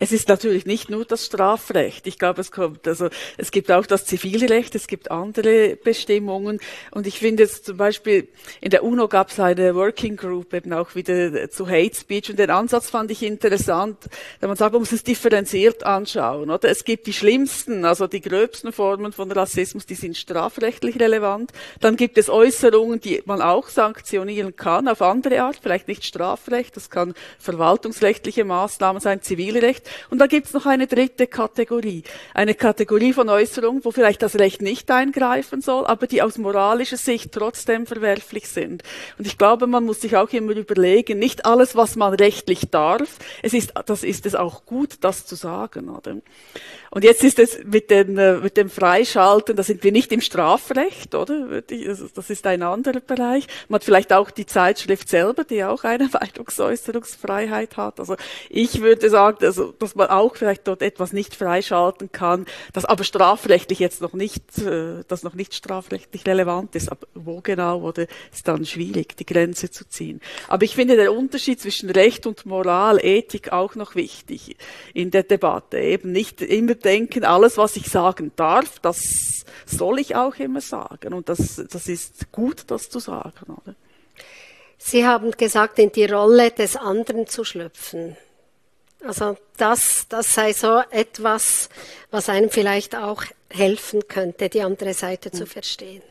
Es ist natürlich nicht nur das Strafrecht. Ich glaube, es gibt auch das Zivilrecht, es gibt andere Bestimmungen. Und ich finde jetzt zum Beispiel, in der UNO gab es eine Working Group eben auch wieder zu Hate Speech. Und den Ansatz fand ich interessant, wenn man sagt, man muss es differenziert anschauen, oder? Es gibt die schlimmsten, also die gröbsten Formen von Rassismus, die sind strafrechtlich relevant. Dann gibt es Äußerungen, die man auch sanktionieren kann, auf andere Art, vielleicht nicht Strafrecht, das kann verwaltungsrechtliche Maßnahmen sein, Zivilrecht. Und da gibt's noch eine dritte Kategorie. Eine Kategorie von Äußerungen, wo vielleicht das Recht nicht eingreifen soll, aber die aus moralischer Sicht trotzdem verwerflich sind. Und ich glaube, man muss sich auch immer überlegen, nicht alles, was man rechtlich darf, das ist es auch gut, das zu sagen, oder? Und jetzt ist es mit dem Freischalten, da sind wir nicht im Strafrecht, oder? Das ist ein anderer Bereich. Man hat vielleicht auch die Zeitschrift selber, die auch eine Meinungsäußerungsfreiheit hat. Also ich würde sagen, dass man auch vielleicht dort etwas nicht freischalten kann, das aber strafrechtlich jetzt noch nicht strafrechtlich relevant ist. Aber wo genau, oder ist dann schwierig, die Grenze zu ziehen. Aber ich finde der Unterschied zwischen Recht und Moral, Ethik auch noch wichtig in der Debatte. Eben nicht immer denken, alles, was ich sagen darf, das soll ich auch immer sagen. Und das ist gut, das zu sagen, oder? Sie haben gesagt, in die Rolle des anderen zu schlüpfen. Also das sei so etwas, was einem vielleicht auch helfen könnte, die andere Seite zu verstehen.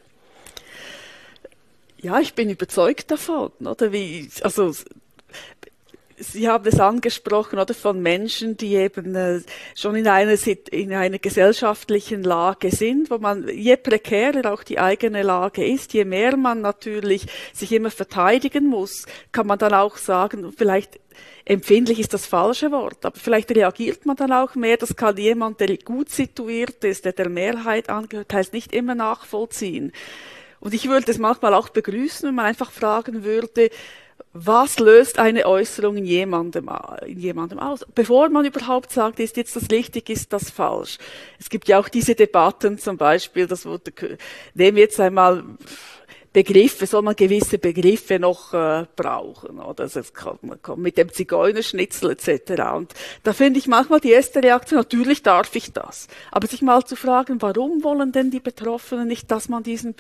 Ja, ich bin überzeugt davon, oder? Sie haben es angesprochen, oder, von Menschen, die eben schon in einer gesellschaftlichen Lage sind, wo man, je prekärer auch die eigene Lage ist, je mehr man natürlich sich immer verteidigen muss, kann man dann auch sagen, vielleicht empfindlich ist das falsche Wort, aber vielleicht reagiert man dann auch mehr. Das kann jemand, der gut situiert ist, der Mehrheit angehört, teils nicht immer nachvollziehen. Und ich würde es manchmal auch begrüßen, wenn man einfach fragen würde, was löst eine Äußerung in jemandem aus? Bevor man überhaupt sagt, ist jetzt das richtig, ist das falsch. Es gibt ja auch diese Debatten, zum Beispiel, nehmen wir jetzt einmal Begriffe, soll man gewisse Begriffe noch brauchen, oder? Also es kommt mit dem Zigeunerschnitzel etc. Und da finde ich manchmal die erste Reaktion, natürlich darf ich das. Aber sich mal zu fragen, warum wollen denn die Betroffenen nicht, dass man diesen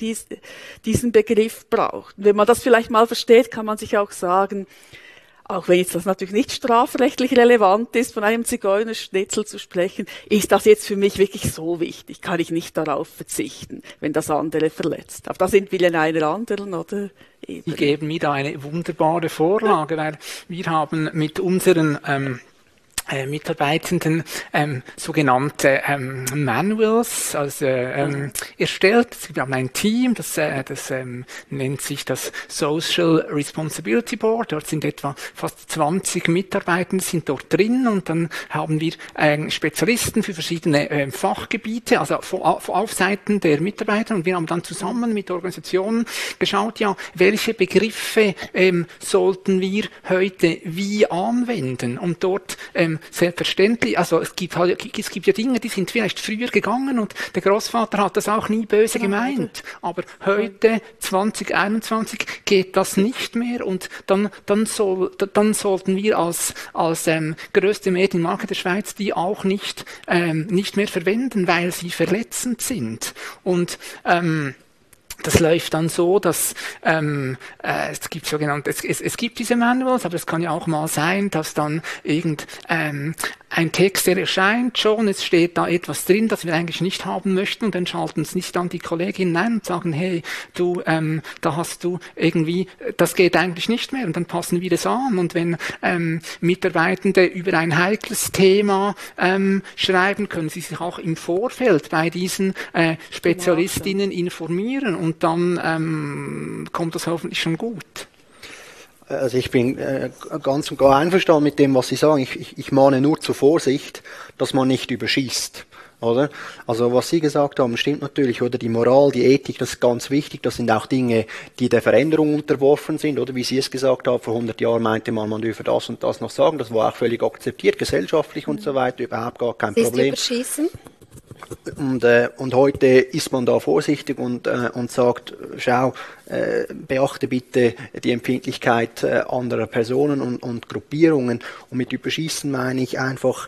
Begriff braucht? Und wenn man das vielleicht mal versteht, kann man sich auch sagen, auch wenn jetzt das natürlich nicht strafrechtlich relevant ist, von einem Zigeunerschnitzel zu sprechen, ist das jetzt für mich wirklich so wichtig? Kann ich nicht darauf verzichten, wenn das andere verletzt? Aber da sind wir in einer anderen, oder? Sie geben mir da eine wunderbare Vorlage, weil wir haben mit unseren Mitarbeitenden sogenannte Manuals erstellt. Wir haben ein Team, das nennt sich das Social Responsibility Board. Dort sind etwa fast 20 Mitarbeitende sind dort drin und dann haben wir Spezialisten für verschiedene Fachgebiete, also auf Seiten der Mitarbeiter, und wir haben dann zusammen mit Organisationen geschaut, ja, welche Begriffe sollten wir heute wie anwenden, und dort selbstverständlich, also es gibt ja Dinge, die sind vielleicht früher gegangen und der Großvater hat das auch nie böse gemeint, aber heute 2021 geht das nicht mehr, und dann sollten wir als größte Medienmarke der Schweiz die auch nicht mehr verwenden, weil sie verletzend sind. Und das läuft dann so, dass es gibt diese Manuals, aber es kann ja auch mal sein, dass dann ein Text, der erscheint schon, es steht da etwas drin, das wir eigentlich nicht haben möchten, und dann schalten es nicht dann die Kolleginnen ein und sagen, hey, du, da hast du irgendwie, das geht eigentlich nicht mehr, und dann passen wir das an. Und wenn Mitarbeitende über ein heikles Thema schreiben, können sie sich auch im Vorfeld bei diesen Spezialistinnen informieren, und dann kommt das hoffentlich schon gut. Also ich bin ganz und gar einverstanden mit dem, was Sie sagen. Ich mahne nur zur Vorsicht, dass man nicht überschießt, oder? Also was Sie gesagt haben, stimmt natürlich, oder? Die Moral, die Ethik, das ist ganz wichtig. Das sind auch Dinge, die der Veränderung unterworfen sind, oder? Wie Sie es gesagt haben, vor 100 Jahren meinte man dürfe das und das noch sagen. Das war auch völlig akzeptiert, gesellschaftlich und so weiter, überhaupt gar kein Problem. Überschießen? Und heute ist man da vorsichtig und sagt, schau, beachte bitte die Empfindlichkeit anderer Personen und Gruppierungen. Und mit überschießen meine ich einfach,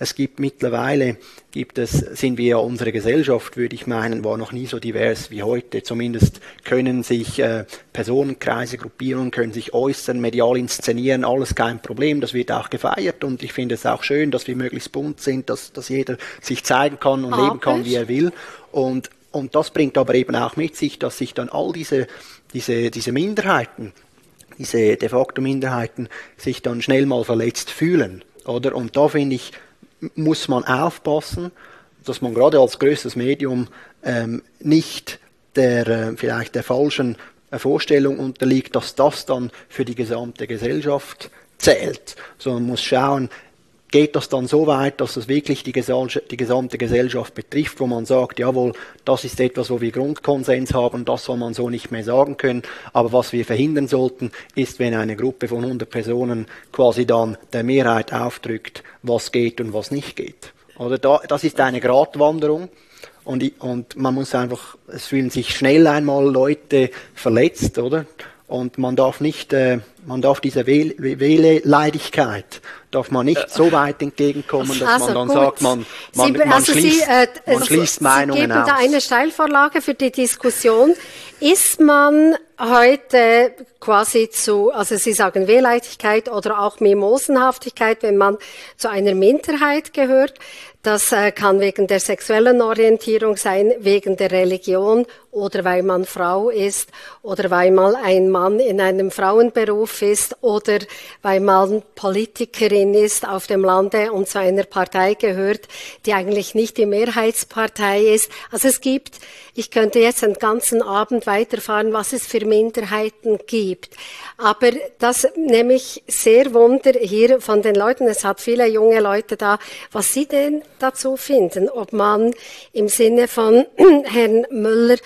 sind wir ja, unsere Gesellschaft, würde ich meinen, war noch nie so divers wie heute. Zumindest können sich Personenkreise, Gruppierungen können sich äußern, medial inszenieren, alles kein Problem. Das wird auch gefeiert und ich finde es auch schön, dass wir möglichst bunt sind, dass jeder sich zeigen kann und leben kann, wie er will. Und das bringt aber eben auch mit sich, dass sich dann all diese Minderheiten, diese de facto Minderheiten, sich dann schnell mal verletzt fühlen, oder? Und da finde ich, muss man aufpassen, dass man gerade als größtes Medium nicht vielleicht der falschen Vorstellung unterliegt, dass das dann für die gesamte Gesellschaft zählt, sondern man muss schauen, geht das dann so weit, dass es wirklich die gesamte Gesellschaft betrifft, wo man sagt, jawohl, das ist etwas, wo wir Grundkonsens haben, das soll man so nicht mehr sagen können. Aber was wir verhindern sollten, ist, wenn eine Gruppe von 100 Personen quasi dann der Mehrheit aufdrückt, was geht und was nicht geht. Oder das ist eine Gratwanderung. Und man muss einfach, es fühlen sich schnell einmal Leute verletzt, oder? Und man darf dieser Wehleidigkeit darf man nicht so weit entgegenkommen, dass man dann sagt, man schließt Meinungen aus. Sie geben da eine Steilvorlage für die Diskussion. Ist man heute quasi also Sie sagen Wehleidigkeit oder auch Mimosenhaftigkeit, wenn man zu einer Minderheit gehört? Das kann wegen der sexuellen Orientierung sein, wegen der Religion oder weil man Frau ist oder weil man ein Mann in einem Frauenberuf ist oder weil man Politikerin ist auf dem Lande und zu einer Partei gehört, die eigentlich nicht die Mehrheitspartei ist. Also ich könnte jetzt einen ganzen Abend weiterfahren, was es für Minderheiten gibt. Aber das nehme ich sehr Wunder hier von den Leuten. Es hat viele junge Leute da, was sie denn dazu finden, ob man im Sinne von Herrn Müller,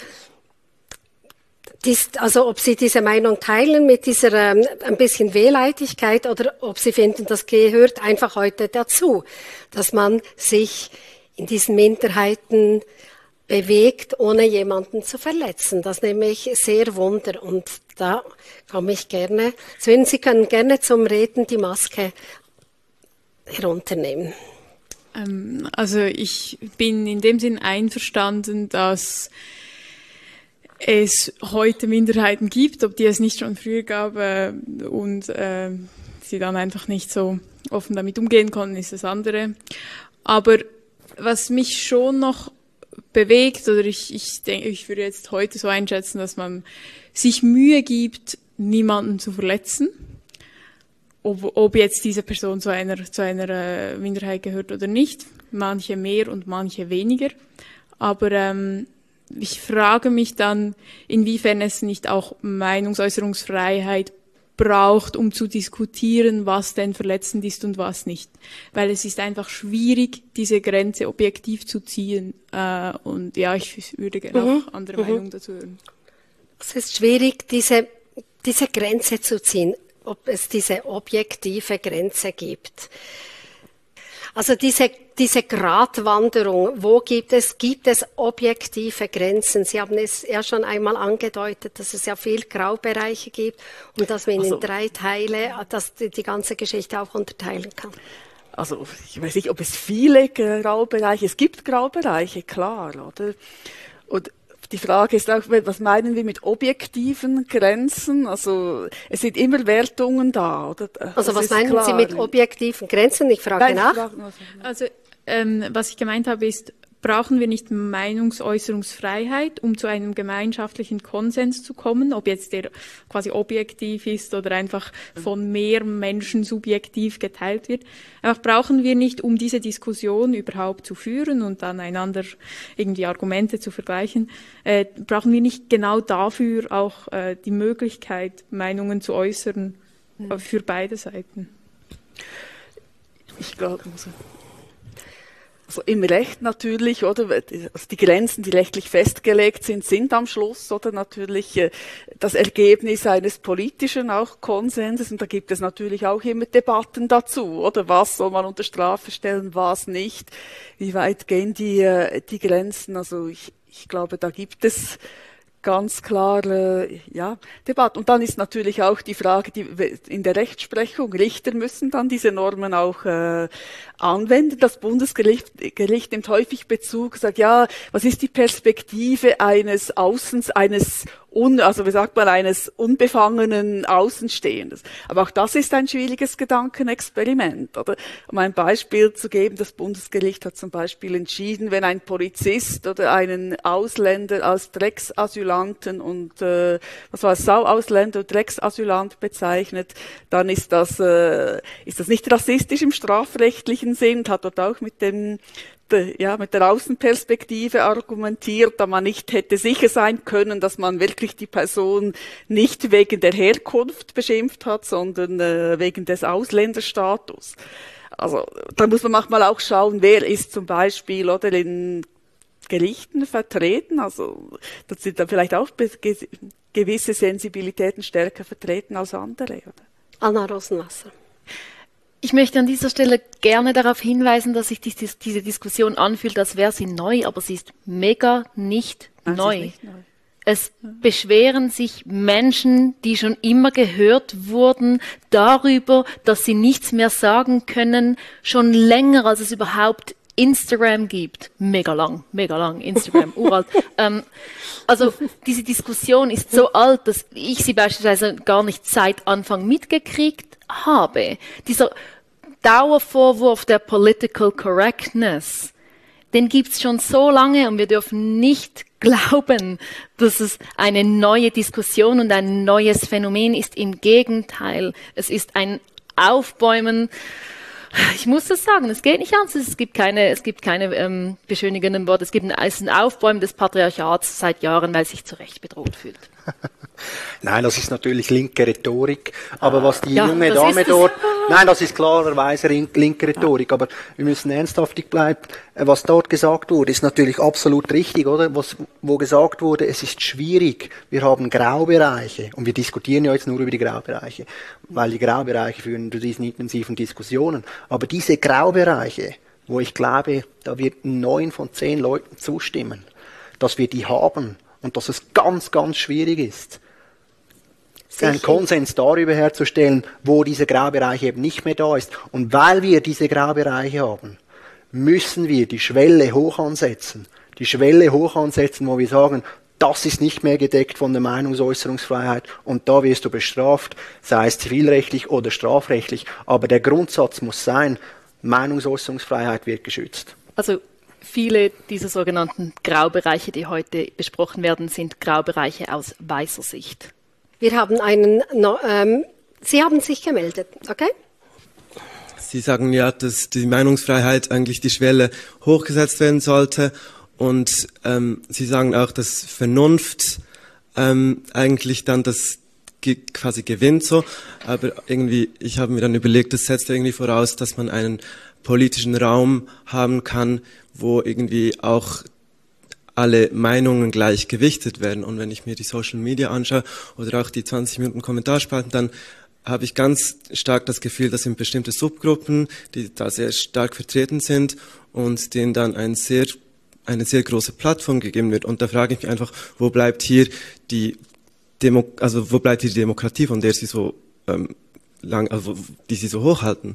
also ob Sie diese Meinung teilen mit dieser ein bisschen Wehleidigkeit oder ob Sie finden, das gehört einfach heute dazu, dass man sich in diesen Minderheiten bewegt, ohne jemanden zu verletzen. Das nehme ich sehr Wunder und da komme ich gerne. Sven, Sie können gerne zum Reden die Maske herunternehmen. Also ich bin in dem Sinn einverstanden, dass es heute Minderheiten gibt, ob die es nicht schon früher gab und sie dann einfach nicht so offen damit umgehen konnten, ist das andere. Aber was mich schon noch bewegt, oder ich denke, ich würde jetzt heute so einschätzen, dass man sich Mühe gibt, niemanden zu verletzen, ob jetzt diese Person zu einer Minderheit gehört oder nicht. Manche mehr und manche weniger. Aber ich frage mich dann, inwiefern es nicht auch Meinungsäußerungsfreiheit braucht, um zu diskutieren, was denn verletzend ist und was nicht. Weil es ist einfach schwierig, diese Grenze objektiv zu ziehen. Und ja, ich würde gerne auch andere Meinungen dazu hören. Es ist schwierig, diese Grenze zu ziehen, ob es diese objektive Grenze gibt. Also diese Gratwanderung, wo gibt es objektive Grenzen? Sie haben es ja schon einmal angedeutet, dass es ja viel Graubereiche gibt und dass man in 3 Teile, dass die ganze Geschichte auch unterteilen kann. Also ich weiß nicht, ob es viele Graubereiche, es gibt Graubereiche, klar, oder? Und die Frage ist auch, was meinen wir mit objektiven Grenzen? Also es sind immer Wertungen da, oder? Also was meinen Sie mit objektiven Grenzen? Ich frage nach. Also was ich gemeint habe ist, brauchen wir nicht Meinungsäußerungsfreiheit, um zu einem gemeinschaftlichen Konsens zu kommen, ob jetzt der quasi objektiv ist oder einfach von mehr Menschen subjektiv geteilt wird. Einfach brauchen wir nicht, um diese Diskussion überhaupt zu führen und dann einander irgendwie Argumente zu vergleichen, brauchen wir nicht genau dafür auch die Möglichkeit, Meinungen zu äußern für beide Seiten. Ich glaube, Also im Recht natürlich, oder? Also die Grenzen, die rechtlich festgelegt sind, sind am Schluss, oder? Natürlich das Ergebnis eines politischen auch Konsenses. Und da gibt es natürlich auch immer Debatten dazu, oder? Was soll man unter Strafe stellen, was nicht? Wie weit gehen die Grenzen? Also ich glaube, da gibt es ganz klar, Debatte. Und dann ist natürlich auch die Frage, die in der Rechtsprechung, Richter müssen dann diese Normen auch anwenden. Das Bundesgericht nimmt häufig Bezug, sagt, ja, was ist die Perspektive eines eines unbefangenen Außenstehendes. Aber auch das ist ein schwieriges Gedankenexperiment, oder? Um ein Beispiel zu geben, das Bundesgericht hat zum Beispiel entschieden, wenn ein Polizist oder einen Ausländer als Drecksasylanten und, Sauausländer und Drecksasylant bezeichnet, dann ist das nicht rassistisch im strafrechtlichen Sinn, hat dort auch mit der Außenperspektive argumentiert, da man nicht hätte sicher sein können, dass man wirklich die Person nicht wegen der Herkunft beschimpft hat, sondern wegen des Ausländerstatus. Also da muss man manchmal auch schauen, wer ist zum Beispiel oder in Gerichten vertreten. Also da sind dann vielleicht auch gewisse Sensibilitäten stärker vertreten als andere. Oder? Anna Rosenwasser. Ich möchte an dieser Stelle gerne darauf hinweisen, dass sich diese Diskussion anfühlt, als wäre sie neu, aber sie ist mega nicht neu. Es beschweren sich Menschen, die schon immer gehört wurden, darüber, dass sie nichts mehr sagen können, schon länger, als es überhaupt Instagram gibt. Mega lang, Instagram, uralt. Also diese Diskussion ist so alt, dass ich sie beispielsweise gar nicht seit Anfang mitgekriegt habe. Dieser Dauervorwurf der Political Correctness, den gibt's schon so lange und wir dürfen nicht glauben, dass es eine neue Diskussion und ein neues Phänomen ist. Im Gegenteil, es ist ein Aufbäumen. Ich muss das sagen, es geht nicht anders. Es gibt keine beschönigenden Worte. Es ist ein Aufbäumen des Patriarchats seit Jahren, weil es sich zu Recht bedroht fühlt. Nein, das ist natürlich linke Rhetorik. Aber was die junge Dame dort, nein, das ist klarerweise linke Rhetorik. Aber wir müssen ernsthaftig bleiben. Was dort gesagt wurde, ist natürlich absolut richtig, oder? Wo gesagt wurde, es ist schwierig. Wir haben Graubereiche. Und wir diskutieren ja jetzt nur über die Graubereiche. Weil die Graubereiche führen zu diesen intensiven Diskussionen. Aber diese Graubereiche, wo ich glaube, da wird 9 von 10 Leuten zustimmen, dass wir die haben. Und dass es ganz, ganz schwierig ist, einen Konsens darüber herzustellen, wo dieser Graubereich eben nicht mehr da ist. Und weil wir diese Graubereiche haben, müssen wir die Schwelle hoch ansetzen. Die Schwelle hoch ansetzen, wo wir sagen, das ist nicht mehr gedeckt von der Meinungsäußerungsfreiheit und da wirst du bestraft, sei es zivilrechtlich oder strafrechtlich. Aber der Grundsatz muss sein, Meinungsäußerungsfreiheit wird geschützt. Also viele dieser sogenannten Graubereiche, die heute besprochen werden, sind Graubereiche aus weißer Sicht. Wir haben Sie haben sich gemeldet, okay? Sie sagen ja, dass die Meinungsfreiheit eigentlich die Schwelle hochgesetzt werden sollte und Sie sagen auch, dass Vernunft eigentlich dann das quasi gewinnt so, aber irgendwie, ich habe mir dann überlegt, das setzt irgendwie voraus, dass man einen politischen Raum haben kann, wo irgendwie auch alle Meinungen gleich gewichtet werden. Und wenn ich mir die Social Media anschaue oder auch die 20 Minuten Kommentarspalten, dann habe ich ganz stark das Gefühl, das sind bestimmte Subgruppen, die da sehr stark vertreten sind und denen dann eine sehr große Plattform gegeben wird. Und da frage ich mich einfach, wo bleibt hier die Demokratie, von der Sie so die Sie so hochhalten?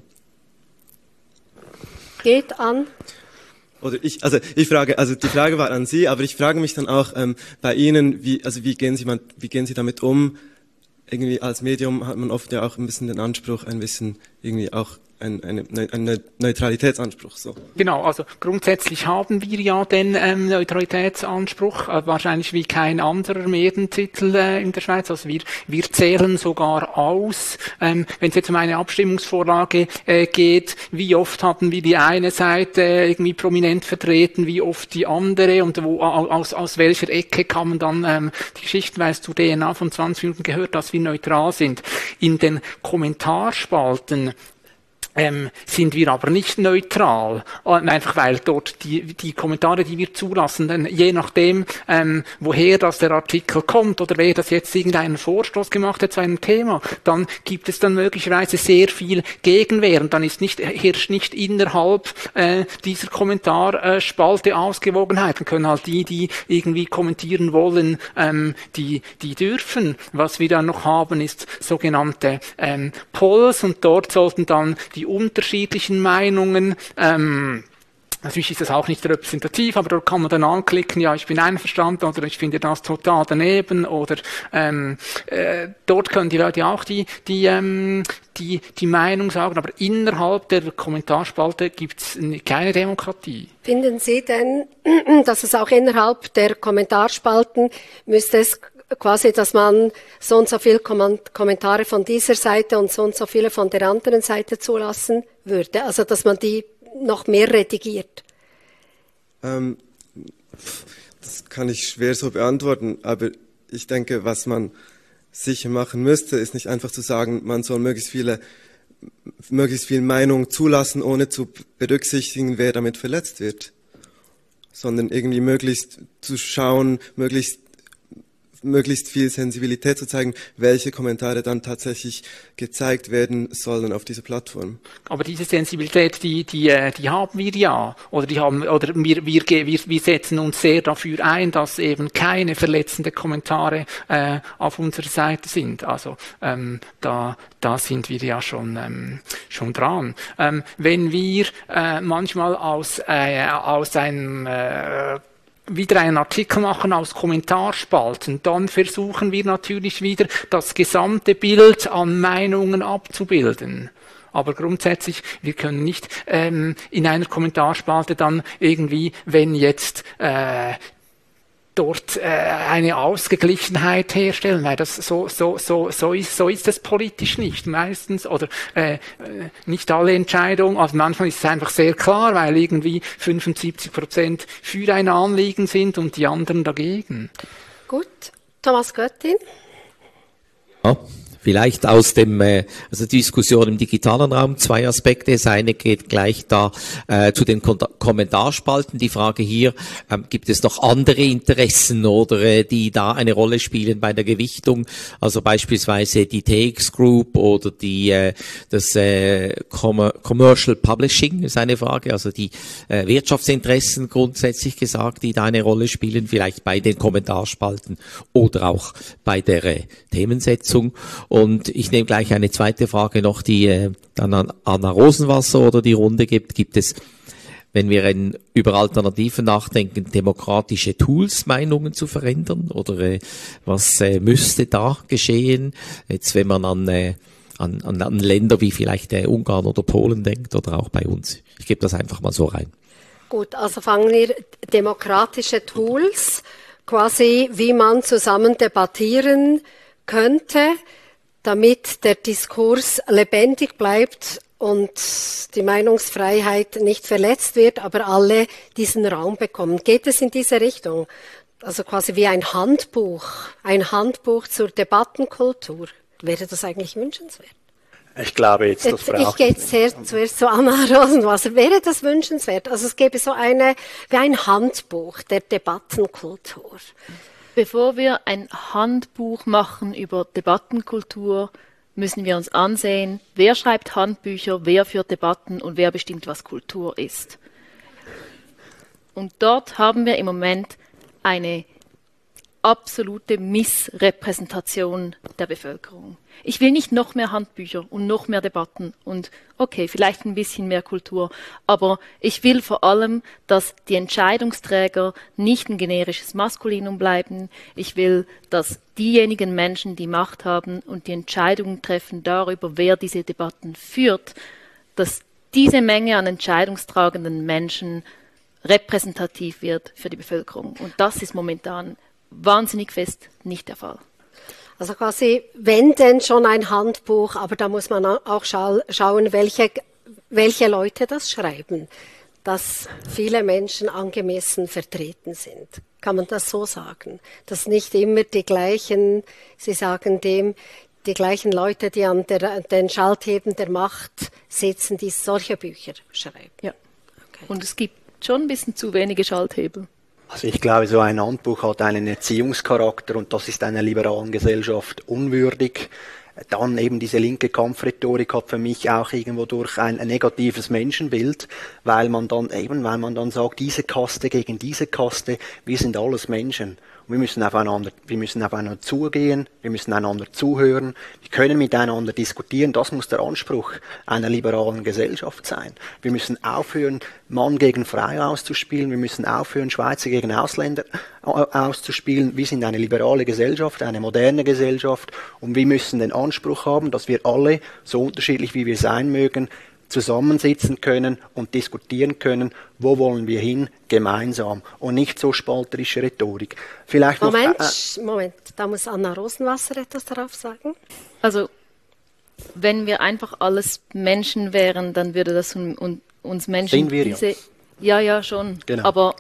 Geht an. Oder die Frage war an Sie, aber ich frage mich dann auch bei Ihnen, wie gehen Sie damit um? Irgendwie als Medium hat man oft ja auch ein bisschen den Anspruch, ein bisschen irgendwie auch einen Neutralitätsanspruch. So. Genau, also grundsätzlich haben wir ja den Neutralitätsanspruch, wahrscheinlich wie kein anderer Medientitel in der Schweiz. Also wir zählen sogar aus, wenn es jetzt um eine Abstimmungsvorlage geht, wie oft haben wir die eine Seite irgendwie prominent vertreten, wie oft die andere und aus welcher Ecke kann man dann die Geschichten zu DNA von 20 Minuten gehört, dass wir neutral sind. In den Kommentarspalten sind wir aber nicht neutral, einfach weil dort die Kommentare, die wir zulassen, denn je nachdem, woher das der Artikel kommt oder wer das jetzt irgendeinen Vorstoß gemacht hat zu einem Thema, dann gibt es dann möglicherweise sehr viel Gegenwehr und dann herrscht nicht innerhalb dieser Kommentarspalte Ausgewogenheit. Dann können halt die irgendwie kommentieren wollen, die dürfen. Was wir dann noch haben, ist sogenannte Polls und dort sollten dann die unterschiedlichen Meinungen, natürlich ist das auch nicht repräsentativ, aber dort kann man dann anklicken, ja, ich bin einverstanden oder ich finde das total daneben oder dort können die Leute auch die Meinung sagen, aber innerhalb der Kommentarspalte gibt es keine Demokratie. Finden Sie denn, dass es auch innerhalb der Kommentarspalten müsste es quasi, dass man so und so viele Kommentare von dieser Seite und so viele von der anderen Seite zulassen würde? Also, dass man die noch mehr redigiert? Das kann ich schwer so beantworten, aber ich denke, was man sicher machen müsste, ist nicht einfach zu sagen, man soll möglichst viel Meinung zulassen, ohne zu berücksichtigen, wer damit verletzt wird, sondern irgendwie möglichst zu schauen, möglichst viel Sensibilität zu zeigen, welche Kommentare dann tatsächlich gezeigt werden sollen auf dieser Plattform. Aber diese Sensibilität, die haben wir ja, oder wir setzen uns sehr dafür ein, dass eben keine verletzende Kommentare auf unserer Seite sind. Also da sind wir ja schon dran. Wenn wir manchmal aus einem wieder einen Artikel machen aus Kommentarspalten, dann versuchen wir natürlich wieder das gesamte Bild an Meinungen abzubilden. Aber grundsätzlich, wir können nicht in einer Kommentarspalte dann irgendwie, wenn jetzt dort eine Ausgeglichenheit herstellen, weil das so ist es politisch nicht meistens oder nicht alle Entscheidungen, also manchmal ist es einfach sehr klar, weil irgendwie 75% für ein Anliegen sind und die anderen dagegen. Gut, Thomas Göttin. Ja. Vielleicht aus dem, also die Diskussion im digitalen Raum, 2 Aspekte. Das eine geht gleich da zu den Kommentarspalten. Die Frage hier, gibt es noch andere Interessen oder die da eine Rolle spielen bei der Gewichtung? Also beispielsweise die TX Group oder das Commercial Publishing ist eine Frage. Also die Wirtschaftsinteressen grundsätzlich gesagt, die da eine Rolle spielen, vielleicht bei den Kommentarspalten oder auch bei der Themensetzung. Und ich nehme gleich eine zweite Frage noch, die dann an Anna Rosenwasser oder die Runde gibt. Gibt es, wenn wir über Alternativen nachdenken, demokratische Tools, Meinungen zu verändern? Oder was müsste da geschehen? Jetzt, wenn man an Länder wie vielleicht Ungarn oder Polen denkt oder auch bei uns. Ich gebe das einfach mal so rein. Gut, also fangen wir demokratische Tools, quasi wie man zusammen debattieren könnte, damit der Diskurs lebendig bleibt und die Meinungsfreiheit nicht verletzt wird, aber alle diesen Raum bekommen. Geht es in diese Richtung? Also quasi wie ein Handbuch zur Debattenkultur. Wäre das eigentlich wünschenswert? Ich glaube jetzt, das braucht... Ich gehe jetzt zuerst zu Anna Rosenwasser. Wäre das wünschenswert? Also es gäbe so wie ein Handbuch der Debattenkultur. Bevor wir ein Handbuch machen über Debattenkultur, müssen wir uns ansehen, wer schreibt Handbücher, wer führt Debatten und wer bestimmt, was Kultur ist. Und dort haben wir im Moment eine absolute Missrepräsentation der Bevölkerung. Ich will nicht noch mehr Handbücher und noch mehr Debatten und okay, vielleicht ein bisschen mehr Kultur, aber ich will vor allem, dass die Entscheidungsträger nicht ein generisches Maskulinum bleiben. Ich will, dass diejenigen Menschen, die Macht haben und die Entscheidungen treffen darüber, wer diese Debatten führt, dass diese Menge an entscheidungstragenden Menschen repräsentativ wird für die Bevölkerung. Und das ist momentan wahnsinnig fest nicht der Fall. Also quasi, wenn denn schon ein Handbuch, aber da muss man auch schauen, welche Leute das schreiben, dass viele Menschen angemessen vertreten sind. Kann man das so sagen? Dass nicht immer die gleichen, Sie sagen dem, die gleichen Leute, die an den Schaltheben der Macht sitzen, die solche Bücher schreiben. Ja. Okay. Und es gibt schon ein bisschen zu wenige Schalthebel. Also ich glaube, so ein Handbuch hat einen Erziehungscharakter und das ist einer liberalen Gesellschaft unwürdig. Dann eben diese linke Kampfrhetorik hat für mich auch irgendwo durch ein negatives Menschenbild, weil man dann sagt, diese Kaste gegen diese Kaste, wir sind alles Menschen. Und wir müssen aufeinander zugehen, wir müssen einander zuhören, wir können miteinander diskutieren, das muss der Anspruch einer liberalen Gesellschaft sein. Wir müssen aufhören, Mann gegen Frau auszuspielen, wir müssen aufhören, Schweizer gegen Ausländer auszuspielen. Wir sind eine liberale Gesellschaft, eine moderne Gesellschaft und wir müssen den Anspruch haben, dass wir alle, so unterschiedlich wie wir sein mögen, zusammensitzen können und diskutieren können, wo wollen wir hin, gemeinsam und nicht so spalterische Rhetorik. Vielleicht Moment, da muss Anna Rosenwasser etwas darauf sagen. Also, wenn wir einfach alles Menschen wären, dann würde das uns Menschen sind wir ja schon, genau. Aber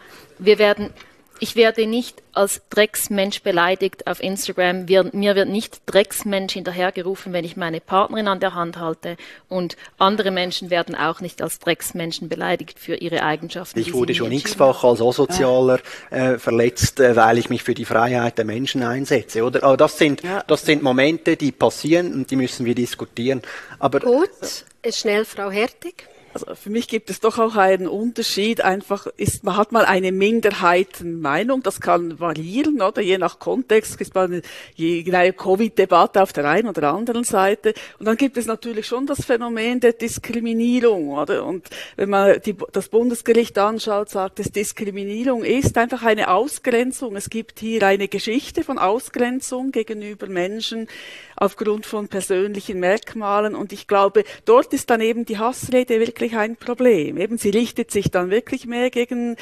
ich werde nicht als Drecksmensch beleidigt auf Instagram. Mir wird nicht Drecksmensch hinterhergerufen, wenn ich meine Partnerin an der Hand halte. Und andere Menschen werden auch nicht als Drecksmenschen beleidigt für ihre Eigenschaften. Ich wurde schon x-fach als Asozialer verletzt, weil ich mich für die Freiheit der Menschen einsetze. Oder? Aber das sind Momente, die passieren und die müssen wir diskutieren. Aber gut, ist schnell Frau Hertig. Also für mich gibt es doch auch einen Unterschied. Man hat mal eine Minderheitenmeinung, das kann variieren, oder? Je nach Kontext ist man eine Covid-Debatte auf der einen oder anderen Seite. Und dann gibt es natürlich schon das Phänomen der Diskriminierung, oder? Und wenn man das Bundesgericht anschaut, sagt es, Diskriminierung ist einfach eine Ausgrenzung. Es gibt hier eine Geschichte von Ausgrenzung gegenüber Menschen aufgrund von persönlichen Merkmalen. Und ich glaube, dort ist dann eben die Hassrede wirklich ein Problem. Eben, sie richtet sich dann wirklich mehr gegen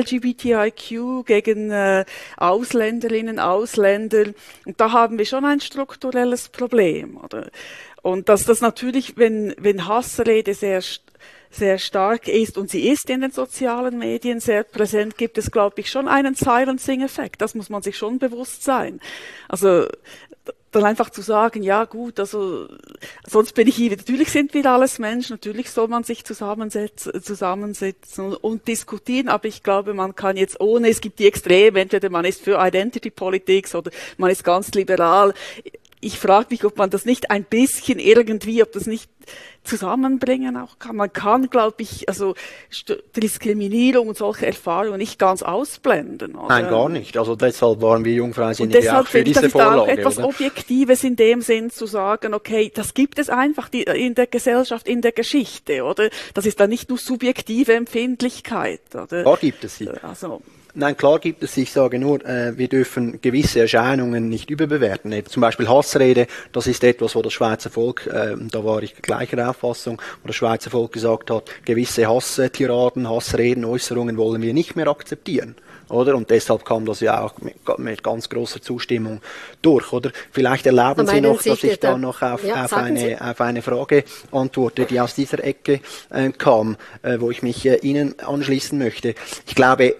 LGBTIQ, gegen Ausländerinnen, Ausländer. Und da haben wir schon ein strukturelles Problem, oder? Und dass das natürlich, wenn Hassrede sehr stark ist und sie ist in den sozialen Medien sehr präsent, gibt es, glaube ich, schon einen Silencing-Effekt. Das muss man sich schon bewusst sein. Also dann einfach zu sagen, ja gut, also sonst bin ich hier, natürlich sind wir alles Menschen, natürlich soll man sich zusammensitzen und diskutieren, aber ich glaube, man kann jetzt es gibt die Extreme, entweder man ist für Identity Politics oder man ist ganz liberal. Ich frage mich, ob man das nicht ein bisschen ob das nicht zusammenbringen auch kann. Man kann, glaube ich, also Diskriminierung und solche Erfahrungen nicht ganz ausblenden. Oder? Nein, gar nicht. Also deshalb waren wir Jungfreisinnig auch für diese Vorlage. Und deshalb finde ich, das ist auch etwas Objektives in dem Sinn zu sagen, okay, das gibt es einfach in der Gesellschaft, in der Geschichte, oder? Das ist dann nicht nur subjektive Empfindlichkeit, oder? Da gibt es sie. Nein, klar gibt es. Ich sage nur, wir dürfen gewisse Erscheinungen nicht überbewerten. Zum Beispiel Hassrede, das ist etwas, wo das Schweizer Volk, da war ich gleicher Auffassung, wo das Schweizer Volk gesagt hat, gewisse Hasstiraden, Hassreden, Äußerungen wollen wir nicht mehr akzeptieren. Oder? Und deshalb kam das ja auch mit ganz großer Zustimmung durch, oder? Vielleicht erlauben Sie noch, dass ich da noch auf eine Frage antworte, die aus dieser Ecke kam, wo ich mich Ihnen anschließen möchte. Ich glaube,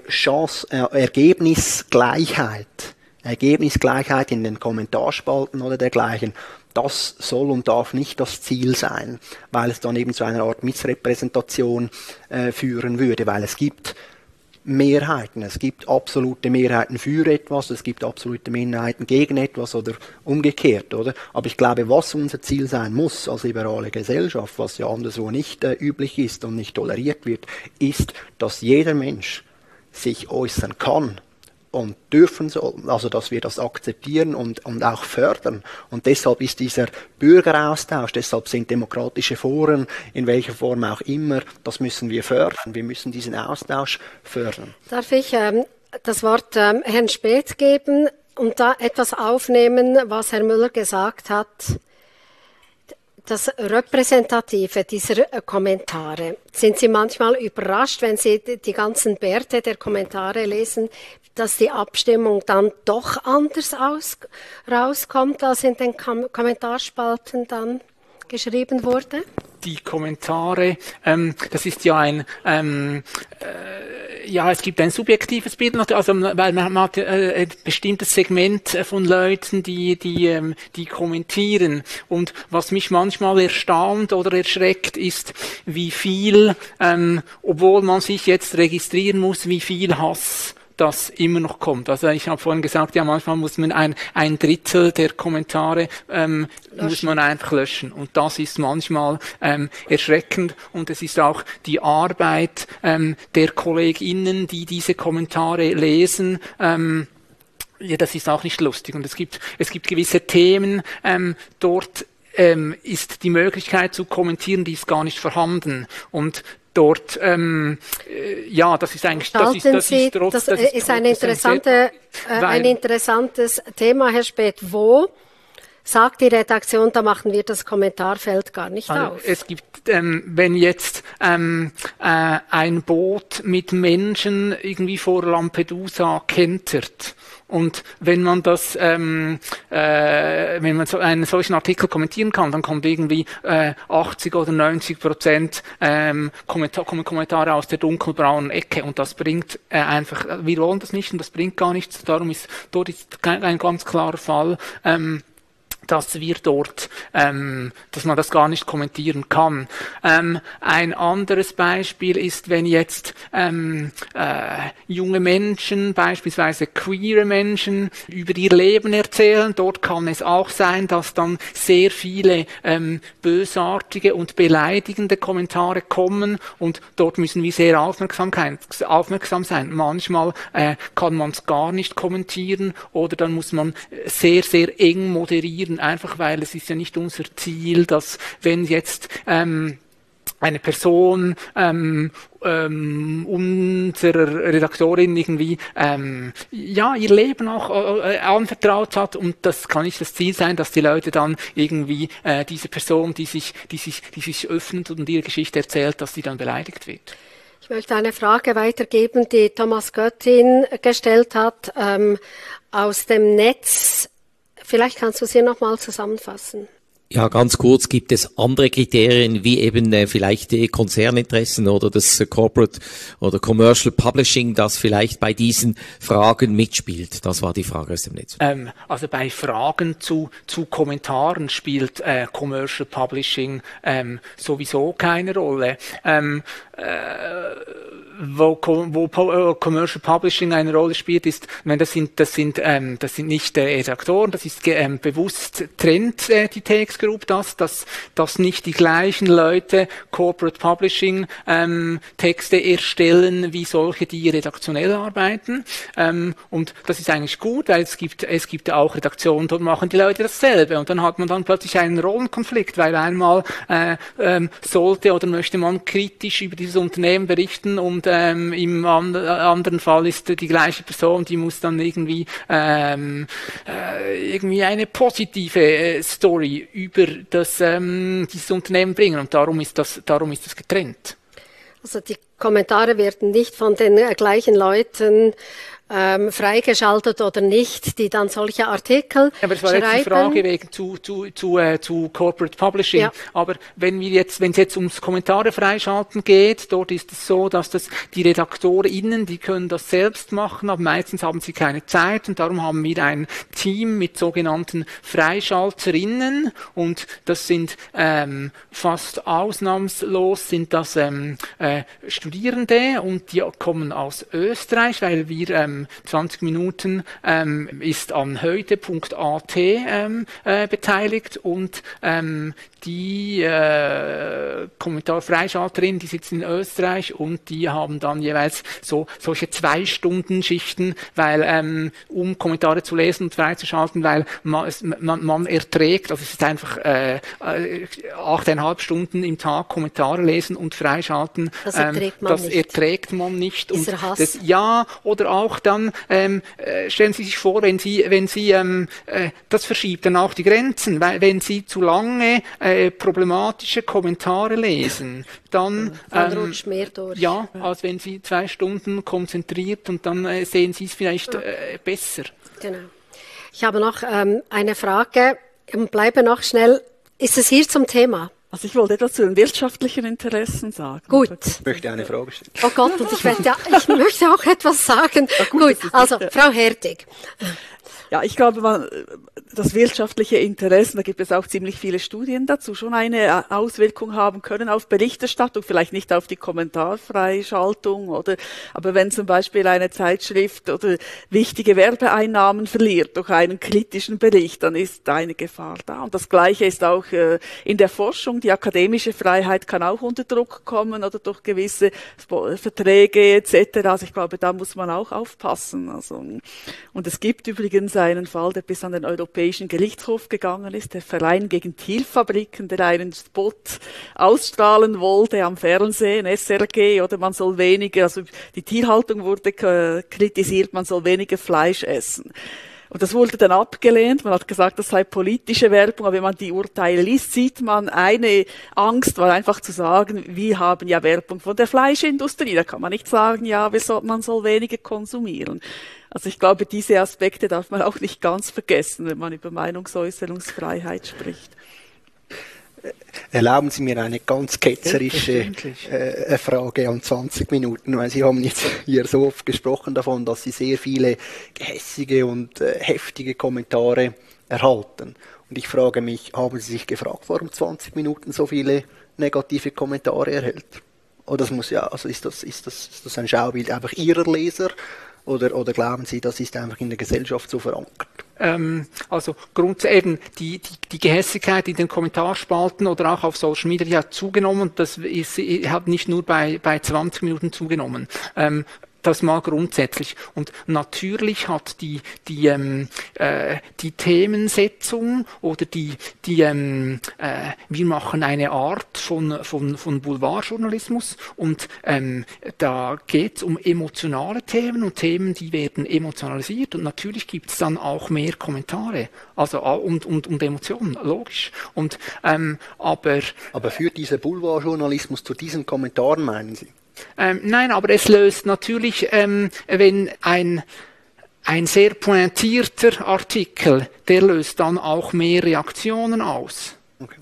Ergebnisgleichheit in den Kommentarspalten oder dergleichen, das soll und darf nicht das Ziel sein, weil es dann eben zu einer Art Missrepräsentation führen würde, weil es gibt Mehrheiten. Es gibt absolute Mehrheiten für etwas, es gibt absolute Minderheiten gegen etwas oder umgekehrt, oder? Aber ich glaube, was unser Ziel sein muss als liberale Gesellschaft, was ja anderswo nicht üblich ist und nicht toleriert wird, ist, dass jeder Mensch sich äußern kann und dürfen soll, also dass wir das akzeptieren und auch fördern. Und deshalb ist dieser Bürgeraustausch, deshalb sind demokratische Foren, in welcher Form auch immer, das müssen wir fördern. Wir müssen diesen Austausch fördern. Darf ich das Wort Herrn Späth geben und da etwas aufnehmen, was Herr Müller gesagt hat? Das Repräsentative dieser Kommentare. Sind Sie manchmal überrascht, wenn Sie die ganzen Bärte der Kommentare lesen, dass die Abstimmung dann doch anders rauskommt, als in den Kommentarspalten dann geschrieben wurde? die Kommentare, das ist ja es gibt ein subjektives Bild, also weil man hat ein bestimmtes Segment von Leuten, die kommentieren. Und was mich manchmal erstaunt oder erschreckt, ist, wie viel, obwohl man sich jetzt registrieren muss, wie viel Hass das immer noch kommt. Also ich habe vorhin gesagt, ja, manchmal muss man ein Drittel der Kommentare muss man einfach löschen. Und das ist manchmal erschreckend. Und es ist auch die Arbeit der KollegInnen, die diese Kommentare lesen, ja, das ist auch nicht lustig. Und es gibt gewisse Themen, dort ist die Möglichkeit zu kommentieren, die ist gar nicht vorhanden. Und dort, das ist eigentlich, das ist ein interessantes Thema, Herr Späth. Wo sagt die Redaktion, da machen wir das Kommentarfeld gar nicht auf? Es gibt, wenn jetzt ein Boot mit Menschen irgendwie vor Lampedusa kentert, und wenn man das, wenn man so einen solchen Artikel kommentieren kann, dann kommt irgendwie 80 oder 90% Kommentare aus der dunkelbraunen Ecke, und das bringt einfach, wir wollen das nicht und das bringt gar nichts. Dort ist ein ganz klarer Fall, dass wir dort, dass man das gar nicht kommentieren kann. Ein anderes Beispiel ist, wenn jetzt junge Menschen, beispielsweise queere Menschen, über ihr Leben erzählen. Dort kann es auch sein, dass dann sehr viele bösartige und beleidigende Kommentare kommen, und dort müssen wir sehr aufmerksam sein. Manchmal kann man es gar nicht kommentieren, oder dann muss man sehr, sehr eng moderieren, einfach weil es ist ja nicht unser Ziel, dass wenn jetzt eine Person unserer Redaktorin irgendwie ihr Leben auch anvertraut hat, und das kann nicht das Ziel sein, dass die Leute dann irgendwie diese Person, die sich öffnet und ihre Geschichte erzählt, dass die dann beleidigt wird. Ich möchte eine Frage weitergeben, die Thomas Göttin gestellt hat, aus dem Netz. Vielleicht kannst du sie nochmal zusammenfassen. Ja, ganz kurz, gibt es andere Kriterien, wie eben vielleicht die Konzerninteressen oder das Corporate oder Commercial Publishing, das vielleicht bei diesen Fragen mitspielt? Das war die Frage aus dem Netz. Also bei Fragen zu Kommentaren spielt Commercial Publishing sowieso keine Rolle. Wo Commercial Publishing eine Rolle spielt, ist, wenn das sind nicht Redaktoren, das ist bewusst trennt die Text Group dass nicht die gleichen Leute Corporate Publishing Texte erstellen wie solche, die redaktionell arbeiten, und das ist eigentlich gut, weil es gibt auch Redaktionen, dort machen die Leute dasselbe, und dann hat man dann plötzlich einen Rollenkonflikt, weil einmal sollte oder möchte man kritisch über dieses Unternehmen berichten, und im anderen Fall ist die gleiche Person, die muss dann irgendwie eine positive Story über dieses Unternehmen bringen, und darum ist das getrennt. Also die Kommentare werden nicht von den gleichen Leuten freigeschaltet oder nicht, die dann solche Artikel schreiben. Aber es war jetzt die Frage wegen zu Corporate Publishing. Ja. Aber wenn es jetzt ums Kommentare freischalten geht, dort ist es so, dass die RedaktorInnen, die können das selbst machen, aber meistens haben sie keine Zeit, und darum haben wir ein Team mit sogenannten FreischalterInnen, und das sind fast ausnahmslos sind das Studierende, und die kommen aus Österreich, weil wir 20 Minuten ist an heute.at beteiligt, und die Kommentarfreischalterin, die sitzt in Österreich, und die haben dann jeweils solche 2-Stunden-Schichten, weil um Kommentare zu lesen und freizuschalten, weil man erträgt, also es ist einfach 8,5 Stunden im Tag Kommentare lesen und freischalten. Das erträgt man nicht. Dieser Hass. Oder auch dann stellen Sie sich vor, wenn Sie das verschiebt dann auch die Grenzen, weil wenn Sie zu lange problematische Kommentare lesen, dann rutscht mehr durch. Ja, als wenn Sie 2 Stunden konzentriert, und dann sehen Sie es vielleicht besser. Genau. Ich habe noch eine Frage und bleibe noch schnell. Ist es hier zum Thema? Also ich wollte etwas zu den wirtschaftlichen Interessen sagen. Gut. Ich möchte eine Frage stellen. Oh Gott, und ich möchte auch etwas sagen. Gut, also Frau Hertig. Ja, ich glaube, das wirtschaftliche Interesse, da gibt es auch ziemlich viele Studien dazu, schon eine Auswirkung haben können auf Berichterstattung, vielleicht nicht auf die Kommentarfreischaltung aber wenn zum Beispiel eine Zeitschrift oder wichtige Werbeeinnahmen verliert durch einen kritischen Bericht, dann ist eine Gefahr da. Und das Gleiche ist auch in der Forschung. Die akademische Freiheit kann auch unter Druck kommen oder durch gewisse Verträge etc. Also ich glaube, da muss man auch aufpassen. Also, und es gibt übrigens einen Fall, der bis an den Europäischen Gerichtshof gegangen ist, der Verein gegen Tierfabriken, der einen Spot ausstrahlen wollte am Fernsehen, SRG, oder man soll weniger, also die Tierhaltung wurde kritisiert, man soll weniger Fleisch essen. Und das wurde dann abgelehnt. Man hat gesagt, das sei politische Werbung. Aber wenn man die Urteile liest, sieht man, eine Angst war einfach zu sagen, wir haben ja Werbung von der Fleischindustrie. Da kann man nicht sagen, ja, man soll weniger konsumieren. Also ich glaube, diese Aspekte darf man auch nicht ganz vergessen, wenn man über Meinungsäußerungsfreiheit spricht. Erlauben Sie mir eine ganz ketzerische Frage an 20 Minuten, weil Sie haben jetzt hier so oft gesprochen davon, dass Sie sehr viele gehässige und heftige Kommentare erhalten. Und ich frage mich, haben Sie sich gefragt, warum 20 Minuten so viele negative Kommentare erhält? Oder das muss ja, also ist das ein Schaubild einfach Ihrer Leser? Oder glauben Sie, das ist einfach in der Gesellschaft so verankert? Also eben die Gehässigkeit in den Kommentarspalten oder auch auf Social Media, die hat zugenommen und das hat nicht nur bei 20 Minuten zugenommen. Das mal grundsätzlich. Und natürlich hat die Themensetzung oder wir machen eine Art von Boulevardjournalismus und da geht es um emotionale Themen und Themen, die werden emotionalisiert und natürlich gibt es dann auch mehr Kommentare, also und Emotionen, logisch. Und aber führt dieser Boulevardjournalismus zu diesen Kommentaren, meinen Sie? Nein, aber es löst natürlich, wenn ein sehr pointierter Artikel, der löst dann auch mehr Reaktionen aus. Okay.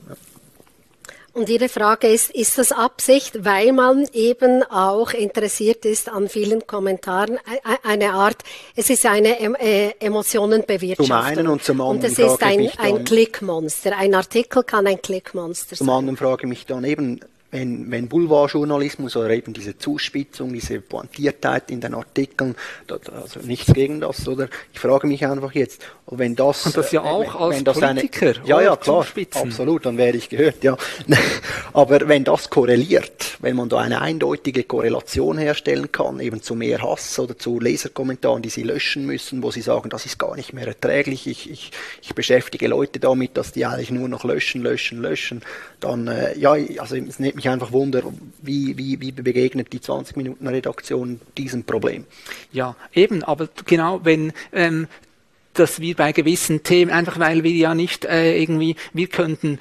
Und Ihre Frage ist das Absicht, weil man eben auch interessiert ist an vielen Kommentaren, eine Art, es ist eine Emotionenbewirtschaftung. Zum einen und zum anderen. Und es ist ein Klickmonster. Ein Artikel kann ein Klickmonster sein. Zum anderen frage ich mich dann eben, wenn Boulevardjournalismus oder eben diese Zuspitzung, diese Pointiertheit in den Artikeln, also nichts gegen das, oder? Ich frage mich einfach jetzt, wenn das... Und das ja auch als Politiker, ja, klar, zuspitzen. Absolut, dann werde ich gehört, ja. Aber wenn das korreliert, wenn man da eine eindeutige Korrelation herstellen kann, eben zu mehr Hass oder zu Leserkommentaren, die sie löschen müssen, wo sie sagen, das ist gar nicht mehr erträglich, ich beschäftige Leute damit, dass die eigentlich nur noch löschen, dann, also es nimmt mich einfach Wunder, wie begegnet die 20 Minuten Redaktion diesem Problem? Ja, eben, aber genau, wenn dass wir bei gewissen Themen, einfach weil wir ja nicht wir könnten,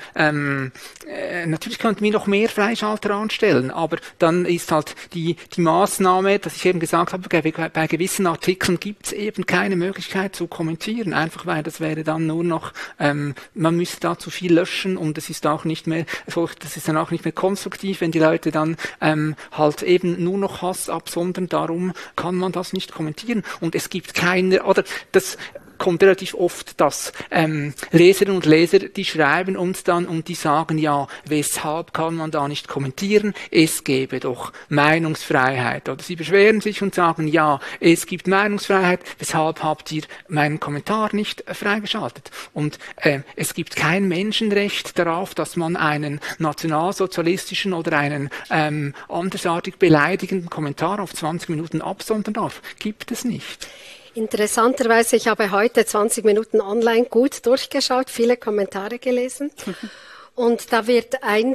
natürlich könnten wir noch mehr Freischalter anstellen, aber dann ist halt die Maßnahme, dass ich eben gesagt habe, bei gewissen Artikeln gibt es eben keine Möglichkeit zu kommentieren, einfach weil das wäre dann nur noch, man müsste da zu viel löschen und es ist auch nicht mehr, das ist dann auch nicht mehr konstruktiv, wenn die Leute dann halt eben nur noch Hass absondern, darum kann man das nicht kommentieren und es gibt keine, oder das kommt relativ oft, dass Leserinnen und Leser, die schreiben uns dann und die sagen, ja, weshalb kann man da nicht kommentieren? Es gäbe doch Meinungsfreiheit. Oder sie beschweren sich und sagen, ja, es gibt Meinungsfreiheit, weshalb habt ihr meinen Kommentar nicht freigeschaltet? Und es gibt kein Menschenrecht darauf, dass man einen nationalsozialistischen oder einen andersartig beleidigenden Kommentar auf 20 Minuten absondern darf. Gibt es nicht. Interessanterweise, ich habe heute 20 Minuten online gut durchgeschaut, viele Kommentare gelesen. Und da wird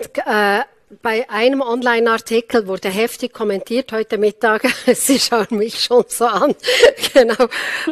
bei einem Online-Artikel wurde heftig kommentiert heute Mittag. Sie schauen mich schon so an. Genau.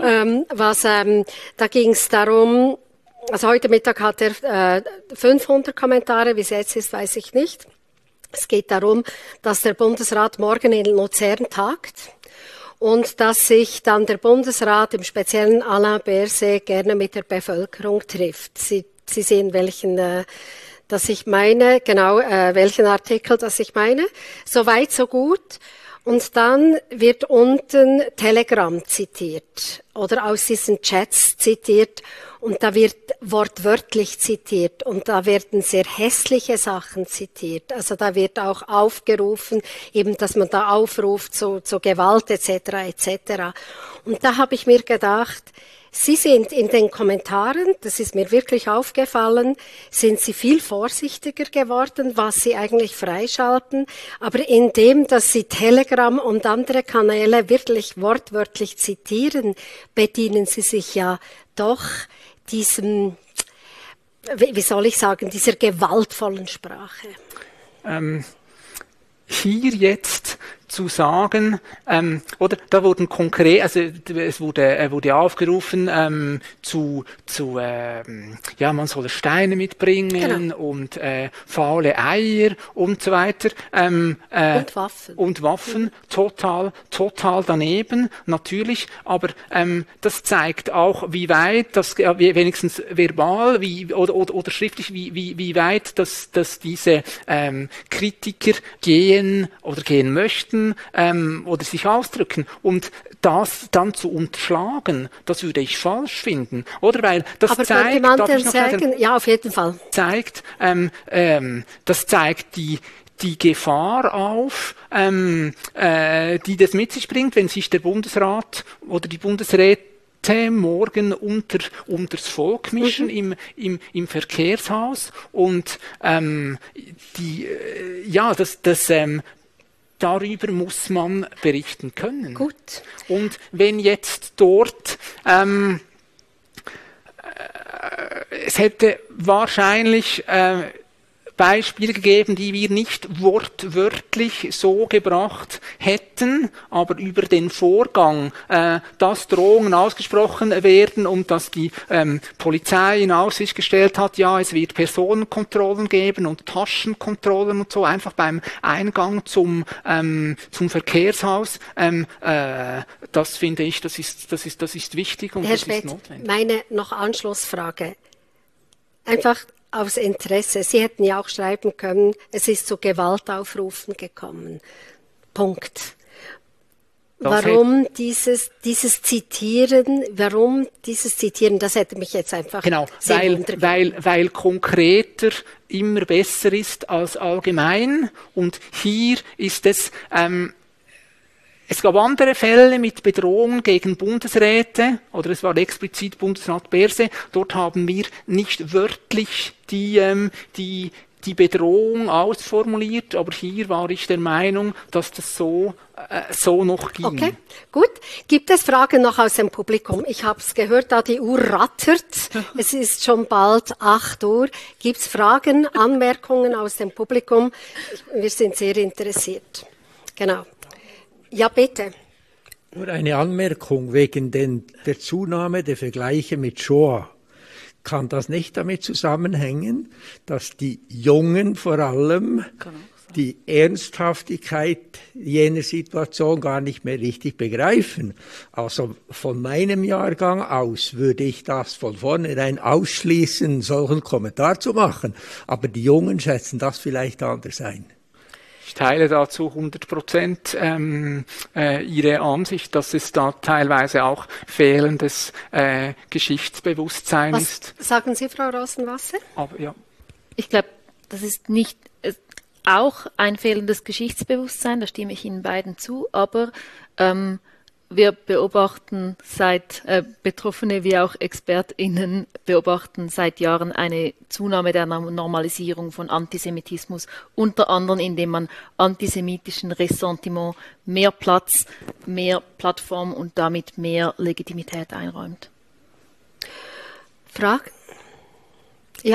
Da ging es darum, also heute Mittag hat er 500 Kommentare, wie es jetzt ist, weiß ich nicht. Es geht darum, dass der Bundesrat morgen in Luzern tagt. Und dass sich dann der Bundesrat, im Speziellen Alain Berset, gerne mit der Bevölkerung trifft. Sie sehen, welchen dass ich meine, genau welchen Artikel, das ich meine. So weit, so gut. Und dann wird unten Telegram zitiert oder aus diesen Chats zitiert und da wird wortwörtlich zitiert und da werden sehr hässliche Sachen zitiert. Also da wird auch aufgerufen, eben, dass man da aufruft zu Gewalt etc. etc. Und da habe ich mir gedacht, Sie sind in den Kommentaren, das ist mir wirklich aufgefallen, sind Sie viel vorsichtiger geworden, was Sie eigentlich freischalten. Aber indem, dass Sie Telegram und andere Kanäle wirklich wortwörtlich zitieren, bedienen Sie sich ja doch diesem, wie soll ich sagen, dieser gewaltvollen Sprache. Hier jetzt zu sagen, oder da wurden konkret, also es wurde aufgerufen ja, man soll Steine mitbringen, genau, und faule Eier und so weiter, und Waffen, total daneben, natürlich, aber das zeigt auch, wie weit, das wenigstens verbal, oder schriftlich, wie weit, dass diese Kritiker gehen möchten, oder sich ausdrücken, und das dann zu unterschlagen, das würde ich falsch finden, oder? Weil das aber zeigt, man denn sagen, ja, auf jeden Fall. Das zeigt die Gefahr auf, die das mit sich bringt, wenn sich der Bundesrat oder die Bundesräte morgen unters Volk mischen, im Verkehrshaus, und darüber muss man berichten können. Gut. Und wenn jetzt dort es hätte wahrscheinlich Beispiele gegeben, die wir nicht wortwörtlich so gebracht hätten, aber über den Vorgang, dass Drohungen ausgesprochen werden und dass die Polizei in Aussicht gestellt hat, ja, es wird Personenkontrollen geben und Taschenkontrollen und so, einfach beim Eingang zum Verkehrshaus. Das finde ich, das ist wichtig und Herr das ist notwendig. Meine noch Anschlussfrage. Einfach aus Interesse. Sie hätten ja auch schreiben können, es ist zu Gewaltaufrufen gekommen. Punkt. Warum dieses Zitieren, das hätte mich jetzt einfach sehr interessiert. Weil konkreter immer besser ist als allgemein, und hier ist es, es gab andere Fälle mit Bedrohungen gegen Bundesräte, oder es war explizit Bundesrat Berse, dort haben wir nicht wörtlich die Bedrohung ausformuliert, aber hier war ich der Meinung, dass das so noch ging. Okay, gut. Gibt es Fragen noch aus dem Publikum? Ich habe es gehört, da die Uhr rattert. Es ist schon bald 8 Uhr. Gibt es Fragen, Anmerkungen aus dem Publikum? Wir sind sehr interessiert. Genau. Ja, bitte. Nur eine Anmerkung wegen der Zunahme der Vergleiche mit Shoah. Kann das nicht damit zusammenhängen, dass die Jungen vor allem die Ernsthaftigkeit jener Situation gar nicht mehr richtig begreifen? Also von meinem Jahrgang aus würde ich das von vornherein ausschließen, einen solchen Kommentar zu machen. Aber die Jungen schätzen das vielleicht anders ein. Ich teile dazu 100% Ihre Ansicht, dass es da teilweise auch fehlendes Geschichtsbewusstsein ist. Was sagen Sie, Frau Rosenwasser? Aber, ja. Ich glaube, das ist nicht auch ein fehlendes Geschichtsbewusstsein, da stimme ich Ihnen beiden zu, aber wir beobachten Betroffene wie auch ExpertInnen beobachten seit Jahren eine Zunahme der Normalisierung von Antisemitismus, unter anderem indem man antisemitischen Ressentiment mehr Platz, mehr Plattform und damit mehr Legitimität einräumt. Fragen? Ja.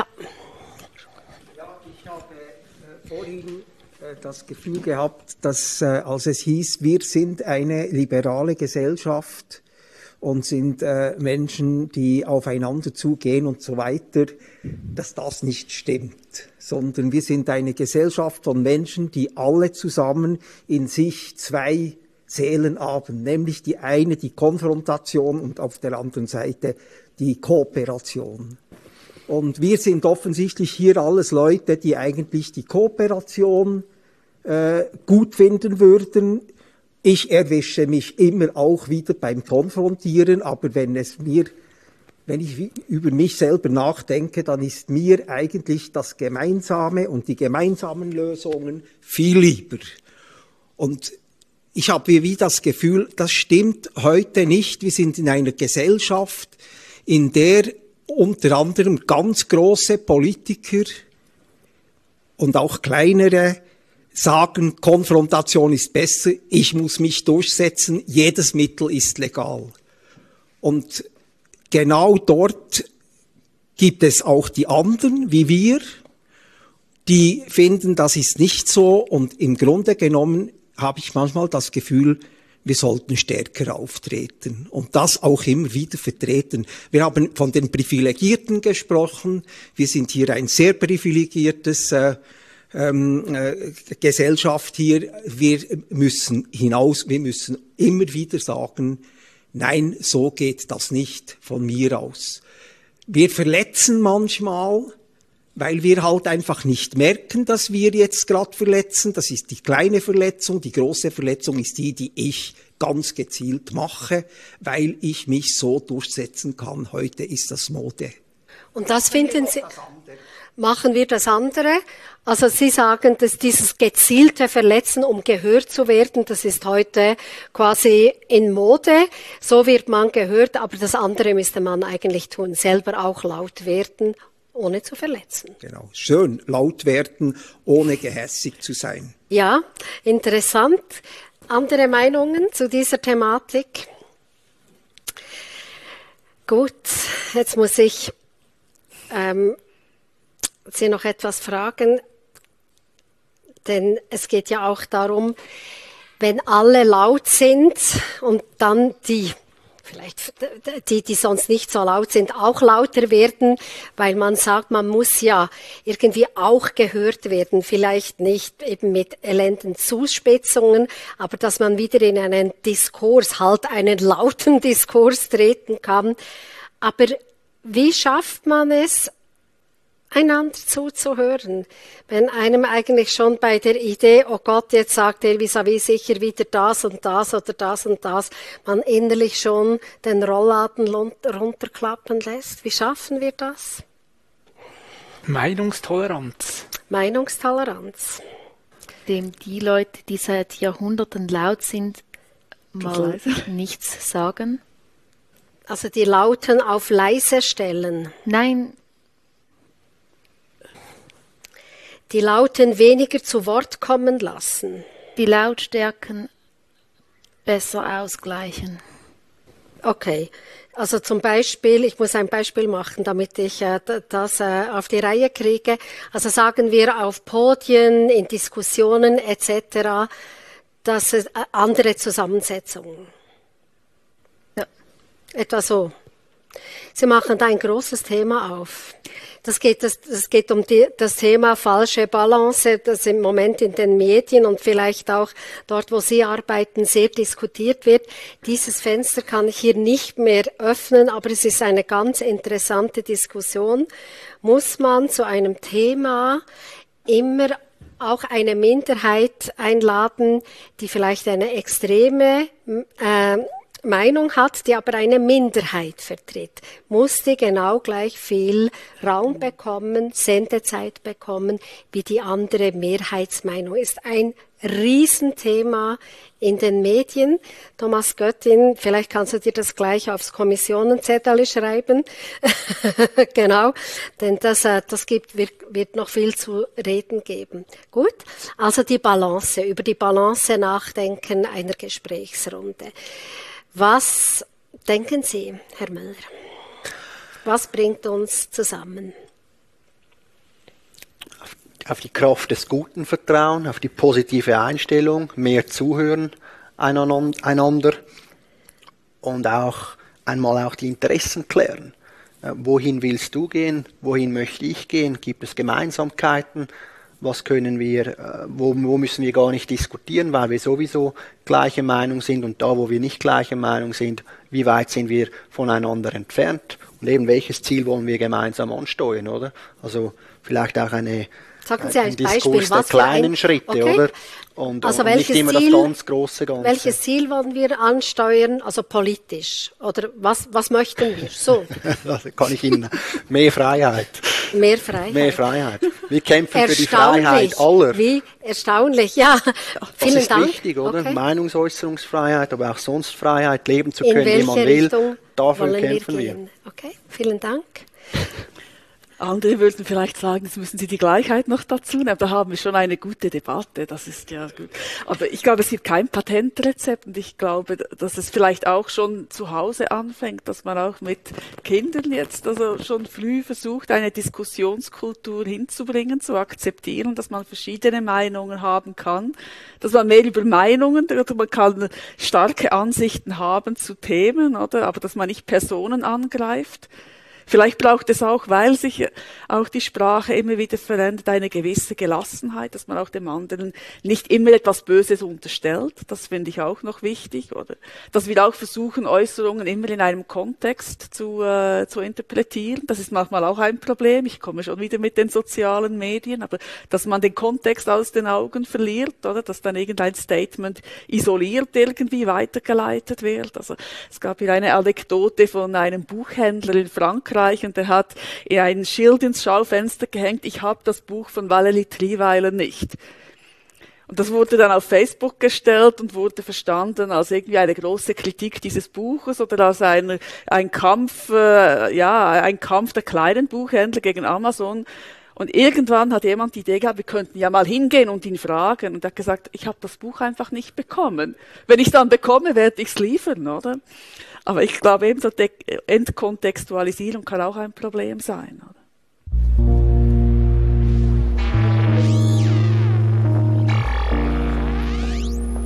Ja, ich habe vorhin das Gefühl gehabt, dass als es hieß, wir sind eine liberale Gesellschaft und sind Menschen, die aufeinander zugehen und so weiter, dass das nicht stimmt, sondern wir sind eine Gesellschaft von Menschen, die alle zusammen in sich zwei Seelen haben, nämlich die eine die Konfrontation und auf der anderen Seite die Kooperation. Und wir sind offensichtlich hier alles Leute, die eigentlich die Kooperation gut finden würden. Ich erwische mich immer auch wieder beim Konfrontieren, aber wenn ich über mich selber nachdenke, dann ist mir eigentlich das Gemeinsame und die gemeinsamen Lösungen viel lieber. Und ich habe wie das Gefühl, das stimmt heute nicht. Wir sind in einer Gesellschaft, in der unter anderem ganz große Politiker und auch kleinere sagen, Konfrontation ist besser, ich muss mich durchsetzen, jedes Mittel ist legal. Und genau dort gibt es auch die anderen, wie wir, die finden, das ist nicht so, und im Grunde genommen habe ich manchmal das Gefühl, wir sollten stärker auftreten und das auch immer wieder vertreten. Wir haben von den Privilegierten gesprochen, wir sind hier ein sehr privilegiertes Gesellschaft hier, wir müssen hinaus, wir müssen immer wieder sagen, nein, so geht das nicht von mir aus. Wir verletzen manchmal, weil wir halt einfach nicht merken, dass wir jetzt gerade verletzen. Das ist die kleine Verletzung. Die große Verletzung ist die ich ganz gezielt mache, weil ich mich so durchsetzen kann. Heute ist das Mode. Und das finden Sie... Machen wir das andere? Also Sie sagen, dass dieses gezielte Verletzen, um gehört zu werden, das ist heute quasi in Mode. So wird man gehört, aber das andere müsste man eigentlich tun, selber auch laut werden, ohne zu verletzen. Genau, schön laut werden, ohne gehässig zu sein. Ja, interessant. Andere Meinungen zu dieser Thematik? Gut, jetzt muss ich Sie noch etwas fragen, denn es geht ja auch darum, wenn alle laut sind und dann die sonst nicht so laut sind, auch lauter werden, weil man sagt, man muss ja irgendwie auch gehört werden, vielleicht nicht eben mit elenden Zuspitzungen, aber dass man wieder in einen Diskurs, halt einen lauten Diskurs treten kann. Aber wie schafft man es, einander zuzuhören, wenn einem eigentlich schon bei der Idee, oh Gott, jetzt sagt er vis-à-vis sicher wieder das und das oder das und das, man innerlich schon den Rollladen runterklappen lässt? Wie schaffen wir das? Meinungstoleranz. Meinungstoleranz. Dem die Leute, die seit Jahrhunderten laut sind, mal nichts sagen. Also die Lauten auf leise stellen. Nein. Die Lauten weniger zu Wort kommen lassen. Die Lautstärken besser ausgleichen. Okay, also zum Beispiel, ich muss ein Beispiel machen, damit ich das auf die Reihe kriege. Also sagen wir auf Podien, in Diskussionen etc., dass es andere Zusammensetzungen. Ja. Etwa so. Sie machen da ein großes Thema auf. Das geht um das Thema falsche Balance, das im Moment in den Medien und vielleicht auch dort, wo Sie arbeiten, sehr diskutiert wird. Dieses Fenster kann ich hier nicht mehr öffnen, aber es ist eine ganz interessante Diskussion. Muss man zu einem Thema immer auch eine Minderheit einladen, die vielleicht eine extreme Meinung hat, die aber eine Minderheit vertritt, muss die genau gleich viel Raum bekommen, Sendezeit bekommen, wie die andere Mehrheitsmeinung. Ist ein Riesenthema in den Medien. Thomas Göttin, vielleicht kannst du dir das gleich aufs Kommissionenzettel schreiben. Genau, denn das wird noch viel zu reden geben. Gut, also die Balance, über die Balance nachdenken einer Gesprächsrunde. Was denken Sie, Herr Müller? Was bringt uns zusammen? Auf die Kraft des Guten vertrauen, auf die positive Einstellung, mehr zuhören einander und auch einmal auch die Interessen klären. Wohin willst du gehen? Wohin möchte ich gehen? Gibt es Gemeinsamkeiten? Was können wir, wo müssen wir gar nicht diskutieren, weil wir sowieso gleiche Meinung sind, und da, wo wir nicht gleiche Meinung sind, wie weit sind wir voneinander entfernt Und eben, welches Ziel wollen wir gemeinsam ansteuern, oder? Also vielleicht auch sagen Sie ein Diskurs Beispiel, der kleinen Schritte, okay. oder? Und nicht immer das ganz große Ganze. Welches Ziel wollen wir ansteuern, also politisch? Oder was möchten wir? So. Das kann ich Ihnen. Mehr Freiheit. Mehr Freiheit. Mehr Freiheit. Wir kämpfen für die Freiheit aller. Wie erstaunlich, ja. Vielen Das ist Dank. wichtig, oder? Okay. Meinungsäußerungsfreiheit, aber auch sonst Freiheit, leben zu können, wie man will. Richtung Dafür wollen kämpfen wir. gehen? Okay, vielen Dank. Andere würden vielleicht sagen, jetzt müssen Sie die Gleichheit noch dazu nehmen. Da haben wir schon eine gute Debatte. Das ist ja gut. Aber ich glaube, es gibt kein Patentrezept und ich glaube, dass es vielleicht auch schon zu Hause anfängt, dass man auch mit Kindern jetzt also schon früh versucht, eine Diskussionskultur hinzubringen, zu akzeptieren, dass man verschiedene Meinungen haben kann, dass man mehr über Meinungen, oder man kann starke Ansichten haben zu Themen, oder, aber dass man nicht Personen angreift. Vielleicht braucht es auch, weil sich auch die Sprache immer wieder verändert, eine gewisse Gelassenheit, dass man auch dem anderen nicht immer etwas Böses unterstellt. Das finde ich auch noch wichtig, oder? Dass wir auch versuchen, Äußerungen immer in einem Kontext zu interpretieren. Das ist manchmal auch ein Problem. Ich komme schon wieder mit den sozialen Medien, aber dass man den Kontext aus den Augen verliert, oder? Dass dann irgendein Statement isoliert irgendwie weitergeleitet wird. Also es gab hier eine Anekdote von einem Buchhändler in Frankreich, und der hat ein Schild ins Schaufenster gehängt: Ich habe das Buch von Valérie Trierweiler nicht. Und das wurde dann auf Facebook gestellt und wurde verstanden als irgendwie eine große Kritik dieses Buches oder als ein Kampf der kleinen Buchhändler gegen Amazon. Und irgendwann hat jemand die Idee gehabt, wir könnten ja mal hingehen und ihn fragen. Und er hat gesagt, ich habe das Buch einfach nicht bekommen. Wenn ich es dann bekomme, werde ich es liefern, oder? Aber ich glaube eben, so Entkontextualisierung kann auch ein Problem sein, oder?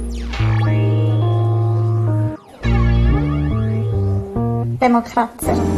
Demokrater.